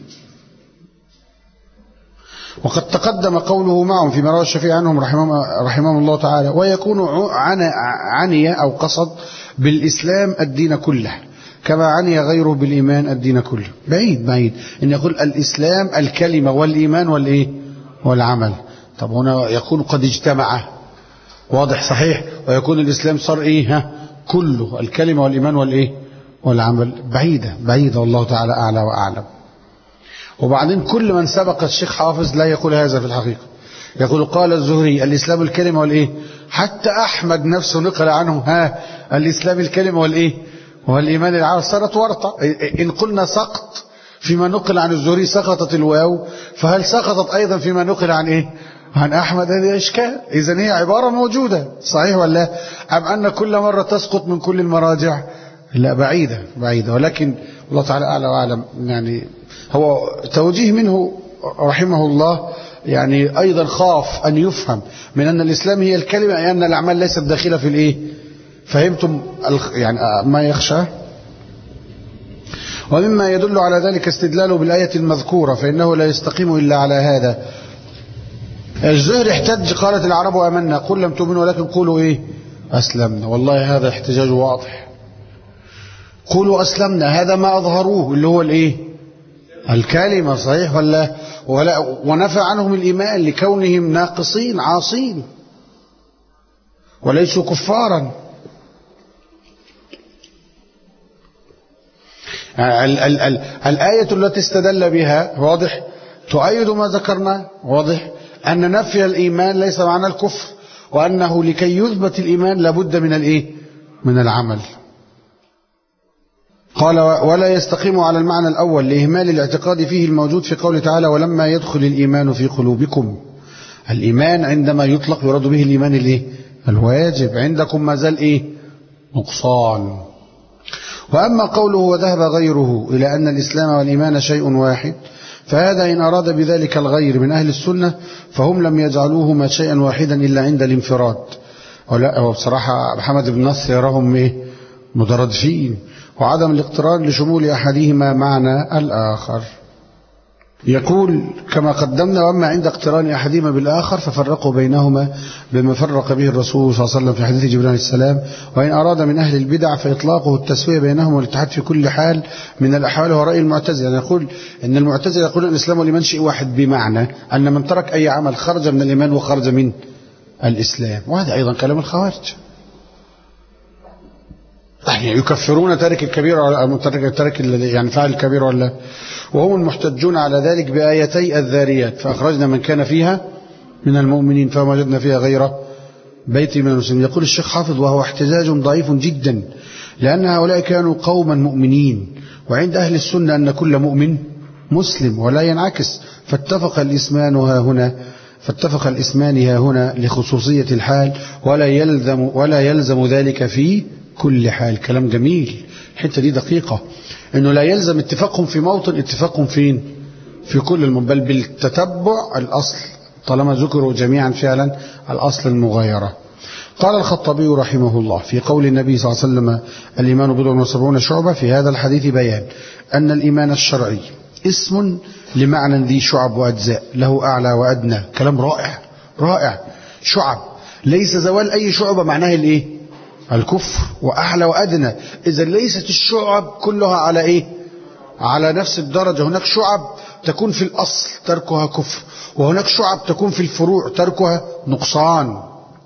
وقد تقدم قوله معهم فيما روى الشافعي عنهم رحمهم, رحمهم الله تعالى. ويكون عني أو قصد بالإسلام الدين كله كما عني غيره بالإيمان الدين كله. بعيد بعيد إن يقول الإسلام الكلمة والإيمان والإيه والعمل. طب هنا يكون قد اجتمع، واضح صحيح، ويكون الإسلام صار إيه ها كله الكلمة والإيمان والإيه والعمل. بعيدة بعيدة والله تعالى أعلى وأعلم. وبعدين كل من سبق الشيخ حافظ لا يقول هذا في الحقيقة، يقول قال الزهري الإسلام الكلمة والإيه. حتى أحمد نفسه نقل عنه ها الإسلام الكلمة والإيه والإيمان العمل. صارت ورطة. إن قلنا سقط فيما نقل عن الزهري سقطت الواو، فهل سقطت أيضا فيما نقل عن إيه عن أحمد؟ هذا إشكال. إذن هي عبارة موجودة صحيح ولا أم أن كل مرة تسقط من كل المراجع؟ لا، بعيدة بعيدة. ولكن الله تعالى أعلى وأعلم. يعني هو توجيه منه رحمه الله، يعني أيضا خاف أن يفهم من أن الإسلام هي الكلمة، أي أن الأعمال ليست داخلة في الإيه. فهمتم يعني ما يخشى. ومما يدل على ذلك استدلاله بالآية المذكورة فإنه لا يستقيم إلا على هذا. الزهري احتج قالت العرب آمنا قل لم تؤمنوا ولكن قولوا إيه أسلمنا. والله هذا احتجاج واضح. قولوا أسلمنا هذا ما أظهروه اللي هو الإيه الكلمة صحيح ولا, ولا ونفى عنهم الإيمان لكونهم ناقصين عاصين وليسوا كفارا. ال ال ال الآية التي استدل بها واضح تؤيد ما ذكرنا. واضح أن نفي الإيمان ليس معنى الكفر، وأنه لكي يثبت الإيمان لابد من الإيه من العمل. قال ولا يستقيم على المعنى الأول لإهمال الاعتقاد فيه الموجود في قوله تعالى ولما يدخل الإيمان في قلوبكم. الإيمان عندما يطلق يراد به الإيمان الإيه الواجب. عندكم ما زال إيه نقصان. وأما قوله وذهب غيره إلى أن الإسلام والإيمان شيء واحد، فهذا إن أراد بذلك الغير من أهل السنة فهم لم يجعلوهما شيئا واحدا إلا عند الانفراد. ولا هو بصراحة محمد بن نصر يراهم إيه مترادفين، وعدم الاقتران لشمول أحدهما معنى الآخر. يقول كما قدمنا وأما عند اقتران أحدهما بالآخر ففرقوا بينهما بما فرق به الرسول صلى الله عليه وسلم في حديث جبريل عليه السلام. وإن أراد من أهل البدع فإطلاقه التسوية بينهما والاتحاد في كل حال من الأحوال. هو رأي المعتزلة. يعني يقول إن المعتزلة يقول الإسلام والإيمان شيء واحد، بمعنى أن من ترك أي عمل خرج من الإيمان وخرج من الإسلام. وهذا أيضا كلام الخوارج. يعني يكفرون تارك الكبير ولا تارك تارك يعني فاعل الكبير ولا. وهم المحتجون على ذلك بآيتي الذاريات فأخرجنا من كان فيها من المؤمنين فما وجدنا فيها غير بيت من المسلمين. يقول الشيخ حافظ وهو احتجاج ضعيف جدا، لأن هؤلاء كانوا قوما مؤمنين، وعند أهل السنة أن كل مؤمن مسلم ولا ينعكس. فاتفق الإسمان ها هنا فاتفق الإسمان ها هنا لخصوصية الحال، ولا يلزم ولا يلزم ذلك في كل حال. كلام جميل. الحته دي دقيقة، انه لا يلزم اتفاقهم في موطن اتفاقهم فين في كل المن، بل بالتتبع الأصل طالما ذكروا جميعا فعلا الأصل المغايرة. قال الخطابي رحمه الله في قول النبي صلى الله عليه وسلم الإيمان بضع وسبعون شعبة في هذا الحديث بيان أن الإيمان الشرعي اسم لمعنى ذي شعب وأجزاء له أعلى وأدنى. كلام رائع رائع. شعب ليس زوال أي شعبة معناه الإيه الكفر، وأعلى وأدنى. إذا ليست الشعب كلها على إيه على نفس الدرجة. هناك شعب تكون في الأصل تركها كفر، وهناك شعب تكون في الفروع تركها نقصان.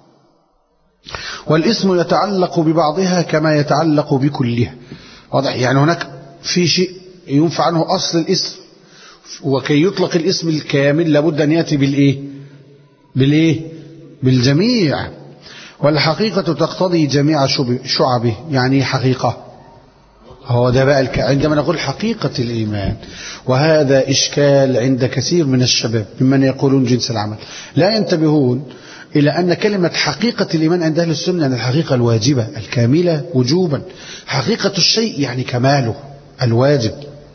والاسم يتعلق ببعضها كما يتعلق بكلها. واضح. يعني هناك في شيء ينفع عنه أصل الاسم، وكي يطلق الاسم الكامل لابد أن يأتي بالإيه بالإيه بالجميع. والحقيقة تقتضي جميع شعبه. يعني حقيقة هو ده بقى الك... عندما نقول حقيقة الإيمان، وهذا إشكال عند كثير من الشباب ممن يقولون جنس العمل، لا ينتبهون إلى أن كلمة حقيقة الإيمان عند أهل السنة يعني الحقيقة الواجبة الكاملة وجوبا. حقيقة الشيء يعني كماله الواجب،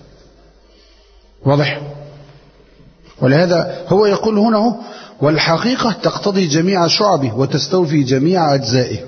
واضح؟ ولهذا هو يقول هنا والحقيقة تقتضي جميع شعبه وتستوفي جميع أجزائه.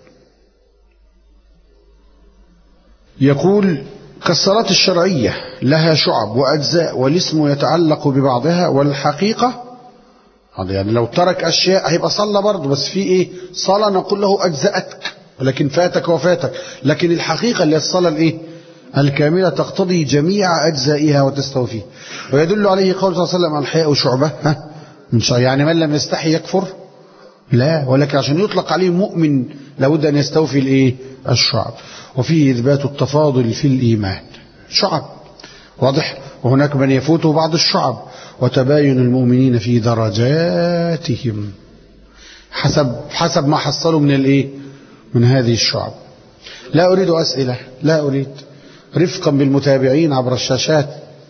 يقول كالصلاة الشرعية لها شعب وأجزاء والاسم يتعلق ببعضها، والحقيقة هذا يعني لو ترك أشياء هيبقى صلى برضه، بس في إيه؟ صلاة نقول له أجزأتك ولكن فاتك وفاتك، لكن الحقيقة اللي الصلاة الإيه؟ الكاملة تقتضي جميع أجزائها وتستوفيه. ويدل عليه قول صلى الله عليه وسلم الحياء شعبة، ها؟ يعني من لم يستحي يكفر؟ لا، ولكن عشان يطلق عليه مؤمن لابد أن يستوفي الإيه؟ الشعب. وفيه إثبات التفاضل في الإيمان شعب، واضح؟ وهناك من يفوته بعض الشعب، وتباين المؤمنين في درجاتهم حسب حسب ما حصلوا من الإيه؟ من هذه الشعب. لا أريد أسئلة، لا أريد، رفقا بالمتابعين عبر الشاشات.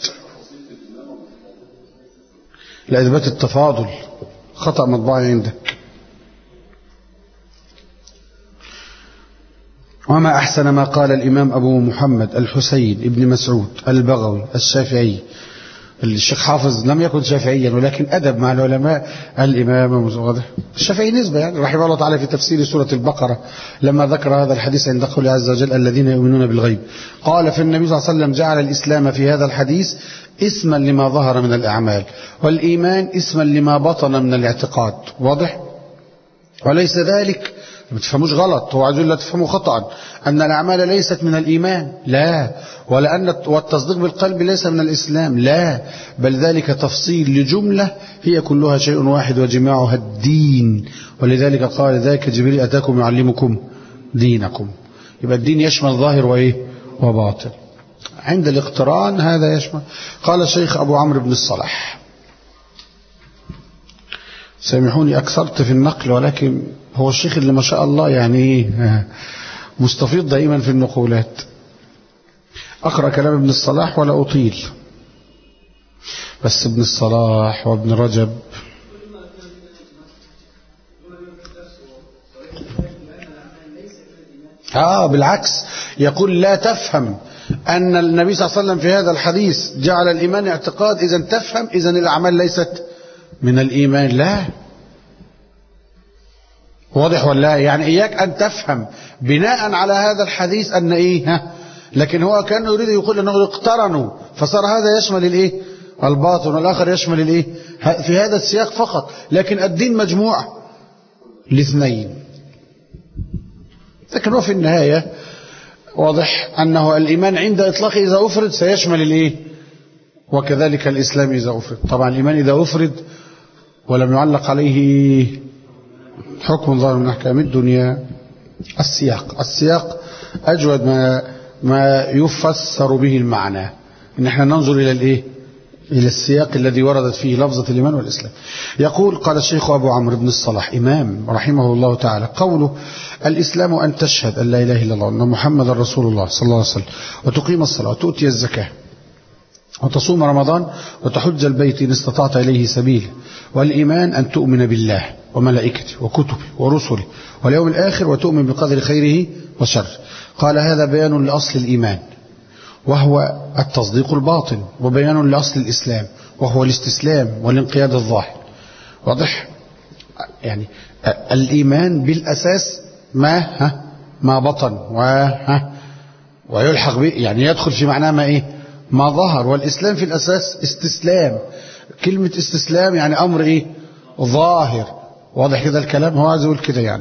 لإثبات التفاضل خطأ مطبعي عندك. وما أحسن ما قال الإمام أبو محمد الحسين ابن مسعود البغوي الشافعي. الشيخ حافظ لم يكن شافعيا ولكن أدب مع العلماء. الإمام الشافعي نسبة يعني رحمه الله تعالى في تفسير سورة البقرة لما ذكر هذا الحديث عند قوله عز وجل الذين يؤمنون بالغيب، قال في النبي صلى الله عليه وسلم جعل الإسلام في هذا الحديث اسما لما ظهر من الأعمال، والإيمان اسما لما بطن من الاعتقاد. واضح؟ وليس ذلك، ما تفهموش غلط، هو عايز لا تفهموا خطأ أن الأعمال ليست من الإيمان، لا، ولا أن والتصديق بالقلب ليس من الإسلام، لا، بل ذلك تفصيل لجملة هي كلها شيء واحد وجماعها الدين. ولذلك قال ذاك جبريل أتاكم يعلمكم دينكم. يبقى الدين يشمل ظاهر وإيه وباطن. عند الاقتران هذا يشمل. قال الشيخ أبو عمرو بن الصلاح، سامحوني أكثرت في النقل، ولكن هو الشيخ اللي ما شاء الله يعني مستفيض دائما في النقولات. أقرأ كلام ابن الصلاح ولا أطيل، بس ابن الصلاح وابن رجب آه بالعكس، يقول لا تفهم أن النبي صلى الله عليه وسلم في هذا الحديث جعل الإيمان اعتقاد إذن تفهم إذن الأعمال ليست من الإيمان، لا. واضح ولا؟ يعني إياك أن تفهم بناء على هذا الحديث أن إيه ها؟ لكن هو كان يريد يقول أنه اقترنوا فصار هذا يشمل الإيه الباطن والآخر يشمل الإيه في هذا السياق فقط، لكن الدين مجموع الاثنين. لكن هو في النهاية واضح أنه الإيمان عند إطلاقه إذا أفرد سيشمل الإيه، وكذلك الإسلام إذا أفرد. طبعا الإيمان إذا أفرد ولم يعلق عليه حكم ظاهر من أحكام الدنيا. السياق السياق أجود ما ما يفسر به المعنى، إن احنا ننظر إلى الإيه إلى السياق الذي وردت فيه لفظة الإيمان والإسلام. يقول قال الشيخ أبو عمرو بن الصلاح إمام رحمه الله تعالى قوله الإسلام أن تشهد أن لا إله إلا الله وأن محمد رسول الله صلى الله عليه وسلم وتقيم الصلاة وتؤتي الزكاة وتصوم رمضان وتحج البيت إن استطعت إليه سبيل. والإيمان أن تؤمن بالله وملائكته وكتبه ورسله واليوم الآخر وتؤمن بقدر خيره وشره. قال هذا بيان لأصل الإيمان وهو التصديق الباطن، وبيان لأصل الإسلام وهو الاستسلام والانقياد الظاهر. واضح؟ يعني الإيمان بالأساس ما ها ما بطن وها ويلحق به، يعني يدخل في معناه ما إيه ما ظهر. والإسلام في الأساس استسلام، كلمة استسلام يعني أمر إيه ظاهر. واضح كده الكلام؟ هو عايز يقول كده يعني.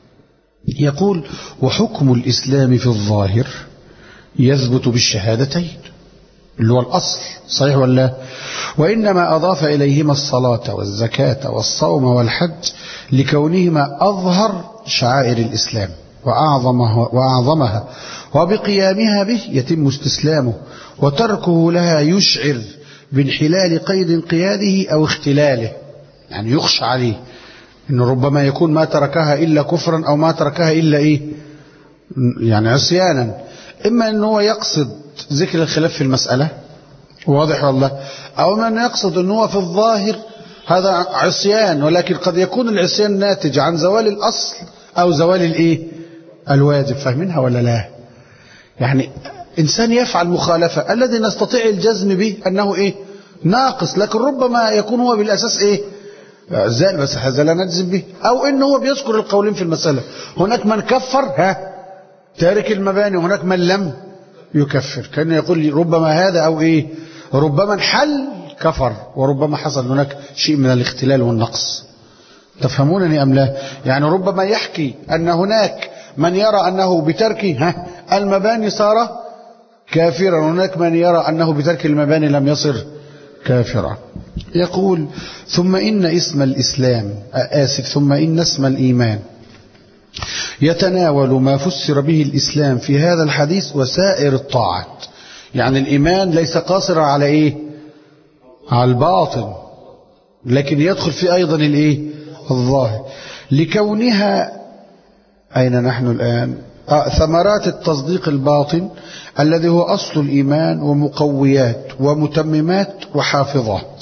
يقول وحكم الإسلام في الظاهر يثبت بالشهادتين اللي هو الأصل، صحيح ولا؟ وإنما أضاف إليهما الصلاة والزكاة والصوم والحج لكونهما أظهر شعائر الإسلام وأعظمها, وأعظمها وبقيامها به يتم استسلامه، وتركه لها يشعر بانحلال قيد انقياده أو اختلاله، يعني يخشى عليه إنه ربما يكون ما تركها إلا كفرا أو ما تركها إلا إيه يعني عصيانا. إما أنه هو يقصد ذكر الخلاف في المسألة، واضح والله، أو ما أنه يقصد أنه هو في الظاهر هذا عصيان، ولكن قد يكون العصيان ناتج عن زوال الأصل أو زوال الإيه الواجب. فاهمينها ولا لا؟ يعني إنسان يفعل مخالفة الذي نستطيع الجزم به أنه إيه ناقص، لكن ربما يكون هو بالأساس إيه زال، بس هذا لا نجزم به. أو إنه هو بيذكر القولين في المسألة، هناك من كفر ها تارك المباني وهناك من لم يكفر، كان يقول ربما هذا أو إيه ربما انحل كفر وربما حصل هناك شيء من الاختلال والنقص. تفهمونني أم لا؟ يعني ربما يحكي أن هناك من يرى أنه بترك ها المباني صار كافرا، وهناك من يرى أنه بترك المباني لم يصر كافرا. يقول ثم إن اسم الإسلام آسف ثم إن اسم الإيمان يتناول ما فسر به الإسلام في هذا الحديث وسائر الطاعات. يعني الإيمان ليس قاصرا على إيه على الباطن، لكن يدخل في أيضا الإيه الظاهر، لكونها أين نحن الآن آه ثمرات التصديق الباطن الذي هو أصل الإيمان ومقويات ومتممات وحافظات.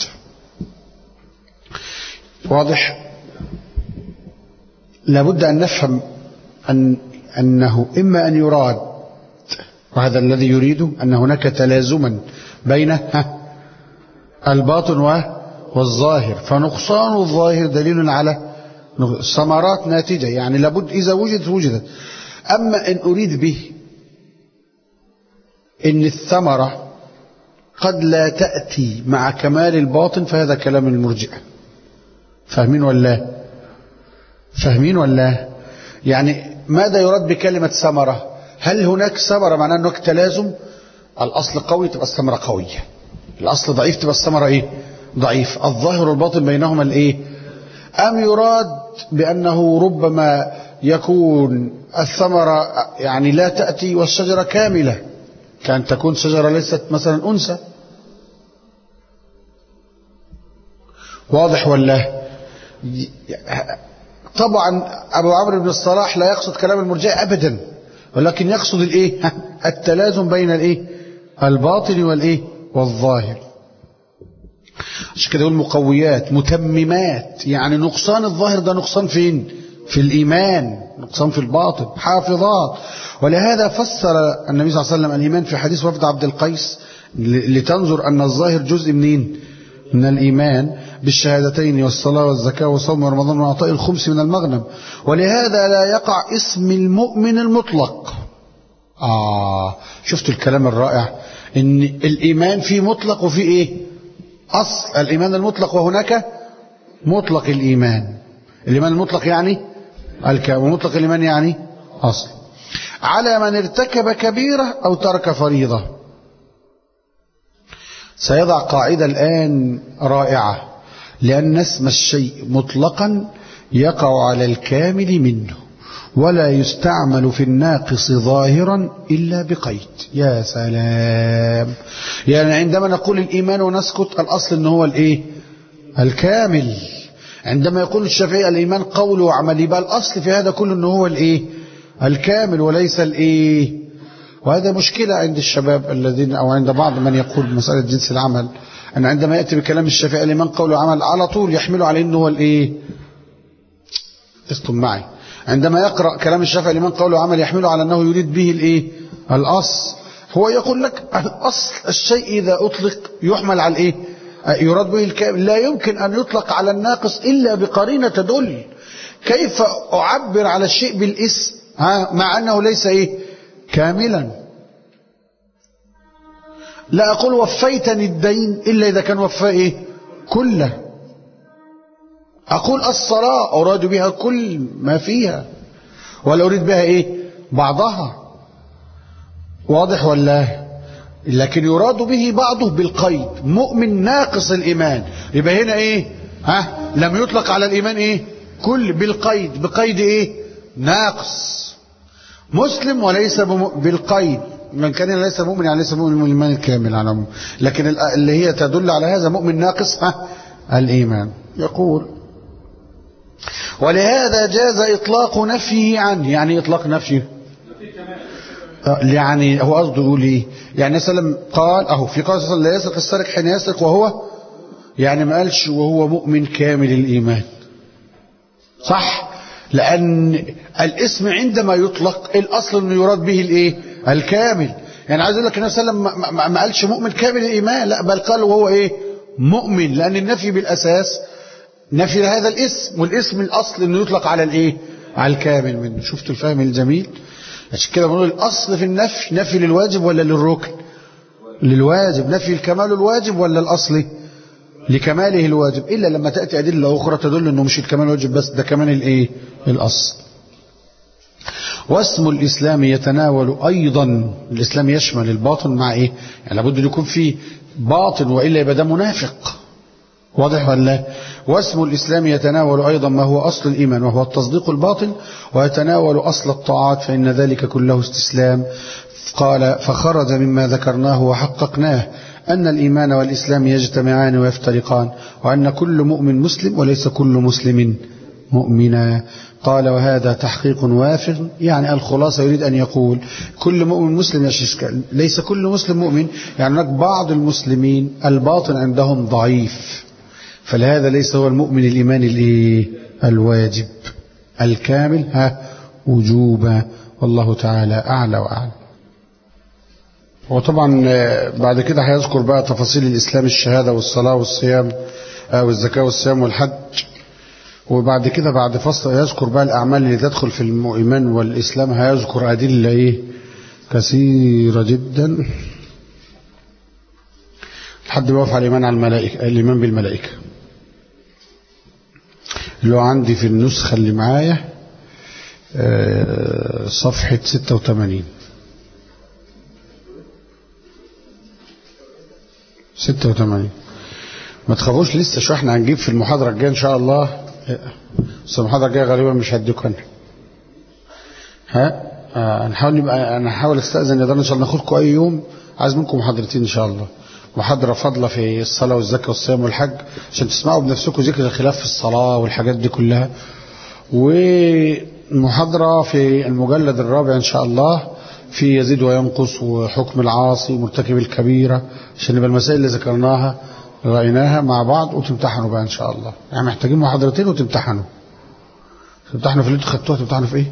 واضح؟ لابد أن نفهم أن أنه إما أن يراد، وهذا الذي يريده، أن هناك تلازما بين الباطن والظاهر، فنقصان الظاهر دليل على ثمرات ناتجة، يعني لابد إذا وجدت وجدت. أما إن أريد به إن الثمرة قد لا تأتي مع كمال الباطن، فهذا كلام المرجئة. فاهمين ولا فاهمين ولا يعني ماذا يراد بكلمة ثمرة؟ هل هناك ثمرة معناه هناك تلازم؟ الأصل قوي تبقى الثمرة قوية، الأصل ضعيف تبقى الثمرة إيه ضعيف. الظاهر والباطن بينهما الإيه؟ أم يراد بأنه ربما يكون الثمرة يعني لا تأتي والشجرة كاملة، كأن تكون شجرة ليست مثلا أنثى. واضح ولا؟ طبعا أبو عمرو بن الصلاح لا يقصد كلام المرجئة أبدا، ولكن يقصد الإيه التلازم بين الإيه الباطن والإيه والظاهر. عشان كده يقول مقويات متممات، يعني نقصان الظاهر ده نقصان فين؟ في الإيمان، نقصان في الباطن. حافظات، ولهذا فسر النبي صلى الله عليه وسلم الإيمان في حديث وفد عبد القيس لتنظر أن الظاهر جزء منين من الإيمان بالشهادتين والصلاة والزكاة وصوم رمضان وعطاء الخمس من المغنم. ولهذا لا يقع اسم المؤمن المطلق. آه شفتوا الكلام الرائع، إن الإيمان فيه مطلق وفيه إيه أصل الإيمان المطلق، وهناك مطلق الإيمان. الإيمان المطلق يعني الكامل، ومطلق الإيمان يعني أصل. على من ارتكب كبيرة أو ترك فريضة. سيضع قاعدة الآن رائعة، لأن اسم الشيء مطلقا يقع على الكامل منه، ولا يستعمل في الناقص ظاهرا إلا بقيد. يا سلام، يعني عندما نقول الإيمان ونسكت الأصل أنه هو الإيه الكامل. عندما يقول الشافعي الإيمان قول وعمل، يبقى الأصل في هذا كله أنه هو الإيه الكامل وليس الإيه. وهذا مشكلة عند الشباب الذين أو عند بعض من يقول مسألة جنس العمل، أن عندما يأتي بكلام الشافعي الإيمان قول وعمل على طول يحمله على أنه هو الإيه. اسطم معي، عندما يقرأ كلام الشافعي الإيمان قول وعمل يحمله على أنه يريد به الإيه الأصل. هو يقول لك الأصل الشيء إذا أطلق يحمل على الإيه يراد به الكامل، لا يمكن أن يطلق على الناقص إلا بقرينة تدل. كيف أعبر على الشيء بالاسم ها مع أنه ليس إيه كاملا؟ لا أقول وفيتني الدين إلا إذا كان وفاء إيه كله. أقول الصلاة أراد بها كل ما فيها ولا أريد بها إيه بعضها. واضح ولا؟ لكن يراد به بعضه بالقيد. مؤمن ناقص الإيمان، يبقى هنا إيه ها لم يطلق على الإيمان إيه كل، بالقيد. بقيد إيه ناقص. مسلم وليس بالقيد، من كان ليس مؤمن يعني ليس مؤمن الإيمان الكامل على مؤمن. لكن اللي هي تدل على هذا مؤمن ناقص ها الإيمان. يقول ولهذا جاز إطلاق نفيه عنه. يعني إطلاق نفيه يعني هو قصده يقول ايه؟ يعني مثلا قال اهو في قول صلى الله عليه وسلم لا يسرق السارق حين يسرق وهو، يعني ما قالش وهو مؤمن كامل الإيمان، صح؟ لأن الاسم عندما يطلق الأصل أنه يراد به الإيه؟ الكامل. يعني عايز أقول لك النبي صلى الله عليه وسلم ما قالش مؤمن كامل الإيمان، لا بل قال وهو إيه؟ مؤمن، لأن النفي بالأساس نفي هذا الاسم، والاسم الأصل أنه يطلق على الإيه؟ على الكامل منه. شفتوا الفهم الجميل؟ عشان كده بنقول الأصل في النفي نفي للواجب ولا للركن؟ للواجب. نفي الكمال الواجب ولا الأصلي؟ لكماله الواجب، إلا لما تأتي أدلة أخرى تدل أنه مش الكمال الواجب بس، ده كمان الإيه؟ الأصل. واسم الإسلام يتناول أيضا، الإسلام يشمل الباطن مع إيه؟ يعني لابد يكون فيه باطن وإلا يبقى ده منافق، واضح ولا لا؟ واسم الإسلام يتناول أيضا ما هو أصل الإيمان وهو التصديق الباطن، ويتناول أصل الطاعات فإن ذلك كله استسلام. قال فخرج مما ذكرناه وحققناه أن الإيمان والإسلام يجتمعان ويفترقان، وأن كل مؤمن مسلم وليس كل مسلم مؤمنا. قال وهذا تحقيق وافر، يعني الخلاصة يريد أن يقول كل مؤمن مسلم ليس كل مسلم مؤمن، يعني هناك بعض المسلمين الباطن عندهم ضعيف، فلهذا ليس هو المؤمن الإيمان الإيه؟ الواجب الكامل ها وجوبا، والله تعالى أعلى وأعلى. وطبعا بعد كده هيذكر بقى تفاصيل الإسلام، الشهادة والصلاة والصيام والزكاة والصيام والحج، وبعد كده بعد فصل يذكر بقى الأعمال اللي تدخل في الإيمان والإسلام، هيذكر أدلة إيه كثيرة جدا لحد ما يقف على الإيمان على الملائكة، الإيمان بالملائكة اللي هو عندي في النسخة اللي معايا صفحة ستة وثمانين ستة وثمانين. ما تخافوش لسه شو احنا هنجيب في المحاضرة الجاية ان شاء الله، بس المحاضرة الجاية غالبا مش هديكم انا. ها آه هنحاول نبقى انا هحاول استأذن يا دار ان شاء الله ناخدكم اي يوم، عايز منكم محاضرتين ان شاء الله، محاضرة فاضلة في الصلاة والزكاة والصيام والحج عشان تسمعوا بنفسكم ذكر الخلاف في الصلاة والحاجات دي كلها، ومحاضرة في المجلد الرابع ان شاء الله في يزيد وينقص وحكم العاصي مرتكب الكبيرة، عشان يبقى المسائل اللي ذكرناها رأيناها مع بعض وتمتحنوا بقى ان شاء الله. يعني محتاجين محاضرتين وتمتحنوا. تمتحنوا في اللي انتوا خدتوها، تمتحنوا في ايه؟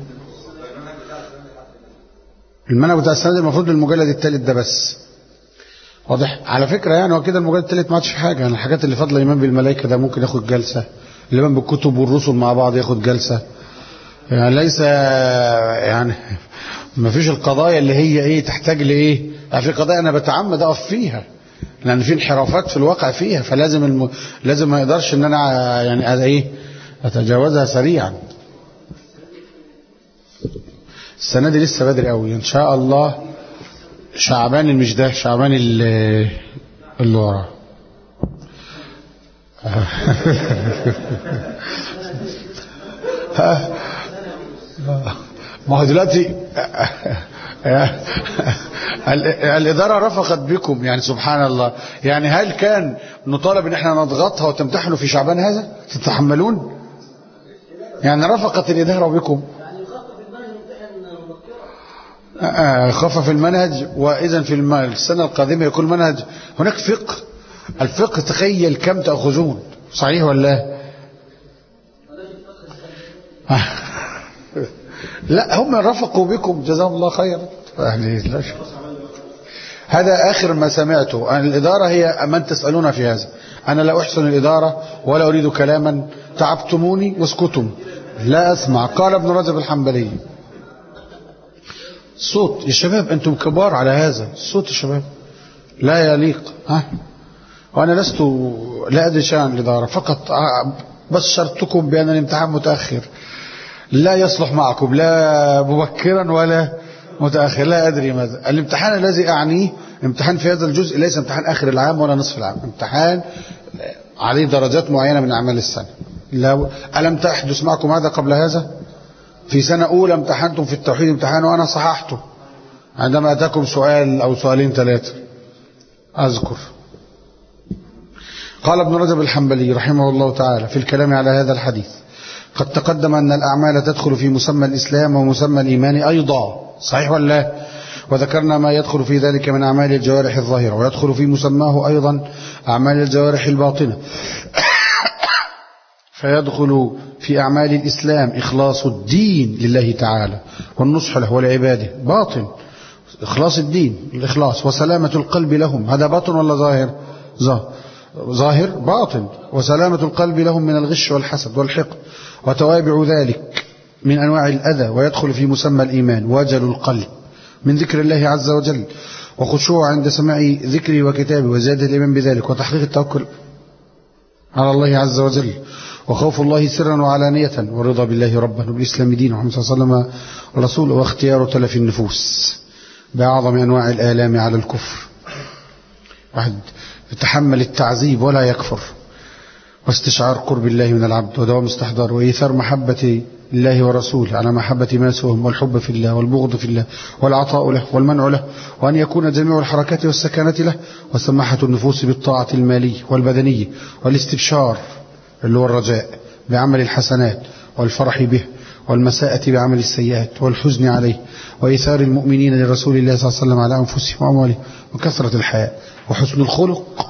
المنهج بتاع السنة دي المفروض المجلد الثالث ده بس، واضح؟ على فكرة يعني هو كده المجلد الثالث ما عادش في حاجة، يعني الحاجات اللي فاضله الايمان بالملائكة ده ممكن ياخد جلسة، الايمان بالكتب والرسل مع بعض ياخد جلسة، يعني ليس يعني ما فيش القضايا اللي هي ايه تحتاج لايه، يعني في قضايا انا بتعمد اقف فيها لان في انحرافات في الواقع فيها، فلازم الم... لازم ما يقدرش ان انا يعني ايه اتجاوزها سريعا. السنه دي لسه بدري قوي ان شاء الله، شعبان المش ده شعبان اللي اللي وراه ما هو دلوقتي الإدارة رفقت بكم، يعني سبحان الله، يعني هل كان نطالب ان احنا نضغطها وتمتحنوا في شعبان هذا تتحملون؟ يعني رفقت الإدارة بكم، خفف المنهج، وإذا في السنة القادمة يكون منهج هناك فقه، الفقه تخيل كم تأخذون، صحيح ولا لا؟ هم رفقوا بكم جزاهم الله خيرا. هذا آخر ما سمعته، أن الإدارة هي من تسألون في هذا، أنا لا أحسن الإدارة ولا أريد كلاما، تعبتموني واسكتم لا أسمع. قال ابن رجب الحنبلي الصوت يا شباب، أنتم كبار على هذا الصوت يا شباب لا يليق، ها؟ وأنا لست لا أدري شيئا عن الإدارة، فقط بشرتكم بأن الامتحان متأخر لا يصلح معكم لا مبكرا ولا متأخر، لا أدري ماذا. الامتحان الذي أعنيه امتحان في هذا الجزء ليس امتحان آخر العام ولا نصف العام، امتحان عليه درجات معينة من أعمال السنة. لو ألم تحدث معكم هذا قبل هذا؟ في سنة أولى امتحنتم في التوحيد امتحان وأنا صححته عندما أتاكم سؤال أو سؤالين ثلاثة أذكر. قال ابن رجب الحنبلي رحمه الله تعالى في الكلام على هذا الحديث قد تقدم أن الأعمال تدخل في مسمى الإسلام ومسمى الإيمان أيضا، صحيح ولا لا؟ وذكرنا ما يدخل في ذلك من أعمال الجوارح الظاهرة، ويدخل في مسماه أيضا أعمال الجوارح الباطنة. فيدخل في أعمال الإسلام إخلاص الدين لله تعالى والنصح له والعبادة، باطن إخلاص الدين الإخلاص، وسلامة القلب لهم، هذا باطن ولا ظاهر؟ ظاهر باطن. وسلامة القلب لهم من الغش والحسد والحقد وتوابع ذلك من أنواع الأذى. ويدخل في مسمى الإيمان وجل القلب من ذكر الله عز وجل، وخشوع عند سماع ذكره وكتابه، وزيادة الإيمان بذلك، وتحقيق التوكل على الله عز وجل، وخوف الله سرا وعلانية، والرضا بالله ربا وبالإسلام دينا ومحمد صلى الله عليه وسلم رسوله، واختيار تلف النفوس بأعظم أنواع الآلام على الكفر. واحد يتحمل التعذيب ولا يكفر، واستشعار قرب الله من العبد، ودوام استحضار، وإيثار محبة الله ورسوله على محبة ما سواهم، والحب في الله والبغض في الله، والعطاء له والمنع له، وأن يكون جميع الحركات والسكنات له، وسماحة النفوس بالطاعة المالية والبدنية، والاستبشار اللي هو الرجاء بعمل الحسنات والفرح به، والمساءة بعمل السيئات والحزن عليه، وإيثار المؤمنين لرسول الله صلى الله عليه وسلم على أنفسهم وأموالهم، وكثرة الحياء، وحسن الخلق.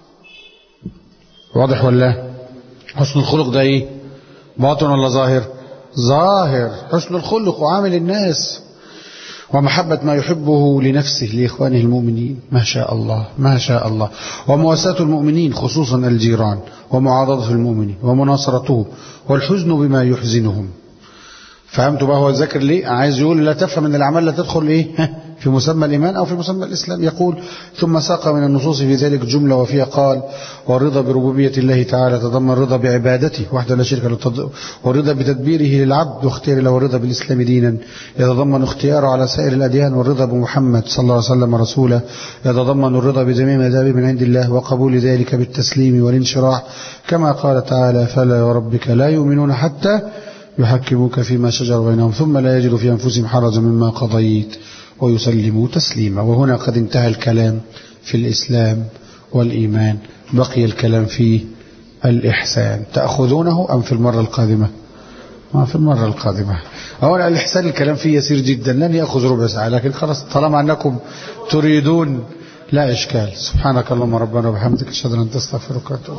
واضح ولا؟ حسن الخلق ده ايه؟ باطن ولا ظاهر؟ ظاهر. حسن الخلق وعامل الناس، ومحبة ما يحبه لنفسه لإخوانه المؤمنين، ما شاء الله ما شاء الله، ومواساة المؤمنين خصوصا الجيران، ومعاضدة المؤمنين ومناصرته، والحزن بما يحزنهم. فهمتوا بقى هو ذكر ليه؟ عايز يقول لا تفهم ان الأعمال لا تدخل ايه في مسمى الإيمان أو في مسمى الإسلام. يقول ثم ساق من النصوص في ذلك جملة وفيها قال والرضا بربوبية الله تعالى تضمن الرضا بعبادته وحده لا شريك له، والرضا بتدبيره للعبد واختيار له، والرضا بالإسلام دينا يتضمن اختياره على سائر الأديان، والرضا بمحمد صلى الله عليه وسلم رسوله يتضمن الرضا بجميع ما جاء من عند الله، وقبول ذلك بالتسليم والانشراح، كما قال تعالى فلا وربك لا يؤمنون حتى يحكموك فيما شجر بينهم ثم لا يجدوا في أنفسهم حرجا مما قضيت ويسلموا تسليما. وهنا قد انتهى الكلام في الإسلام والإيمان، بقي الكلام في الإحسان. تأخذونه أم في المرة القادمة؟ ما في المرة القادمة. أولا الإحسان الكلام فيه يسير جدا، لن يأخذ ربع ساعة، لكن خلاص طالما أنكم تريدون لا إشكال. سبحانك اللهم ربنا وبحمدك أشهد أن لا إله إلا أنت أستغفرك وأتوب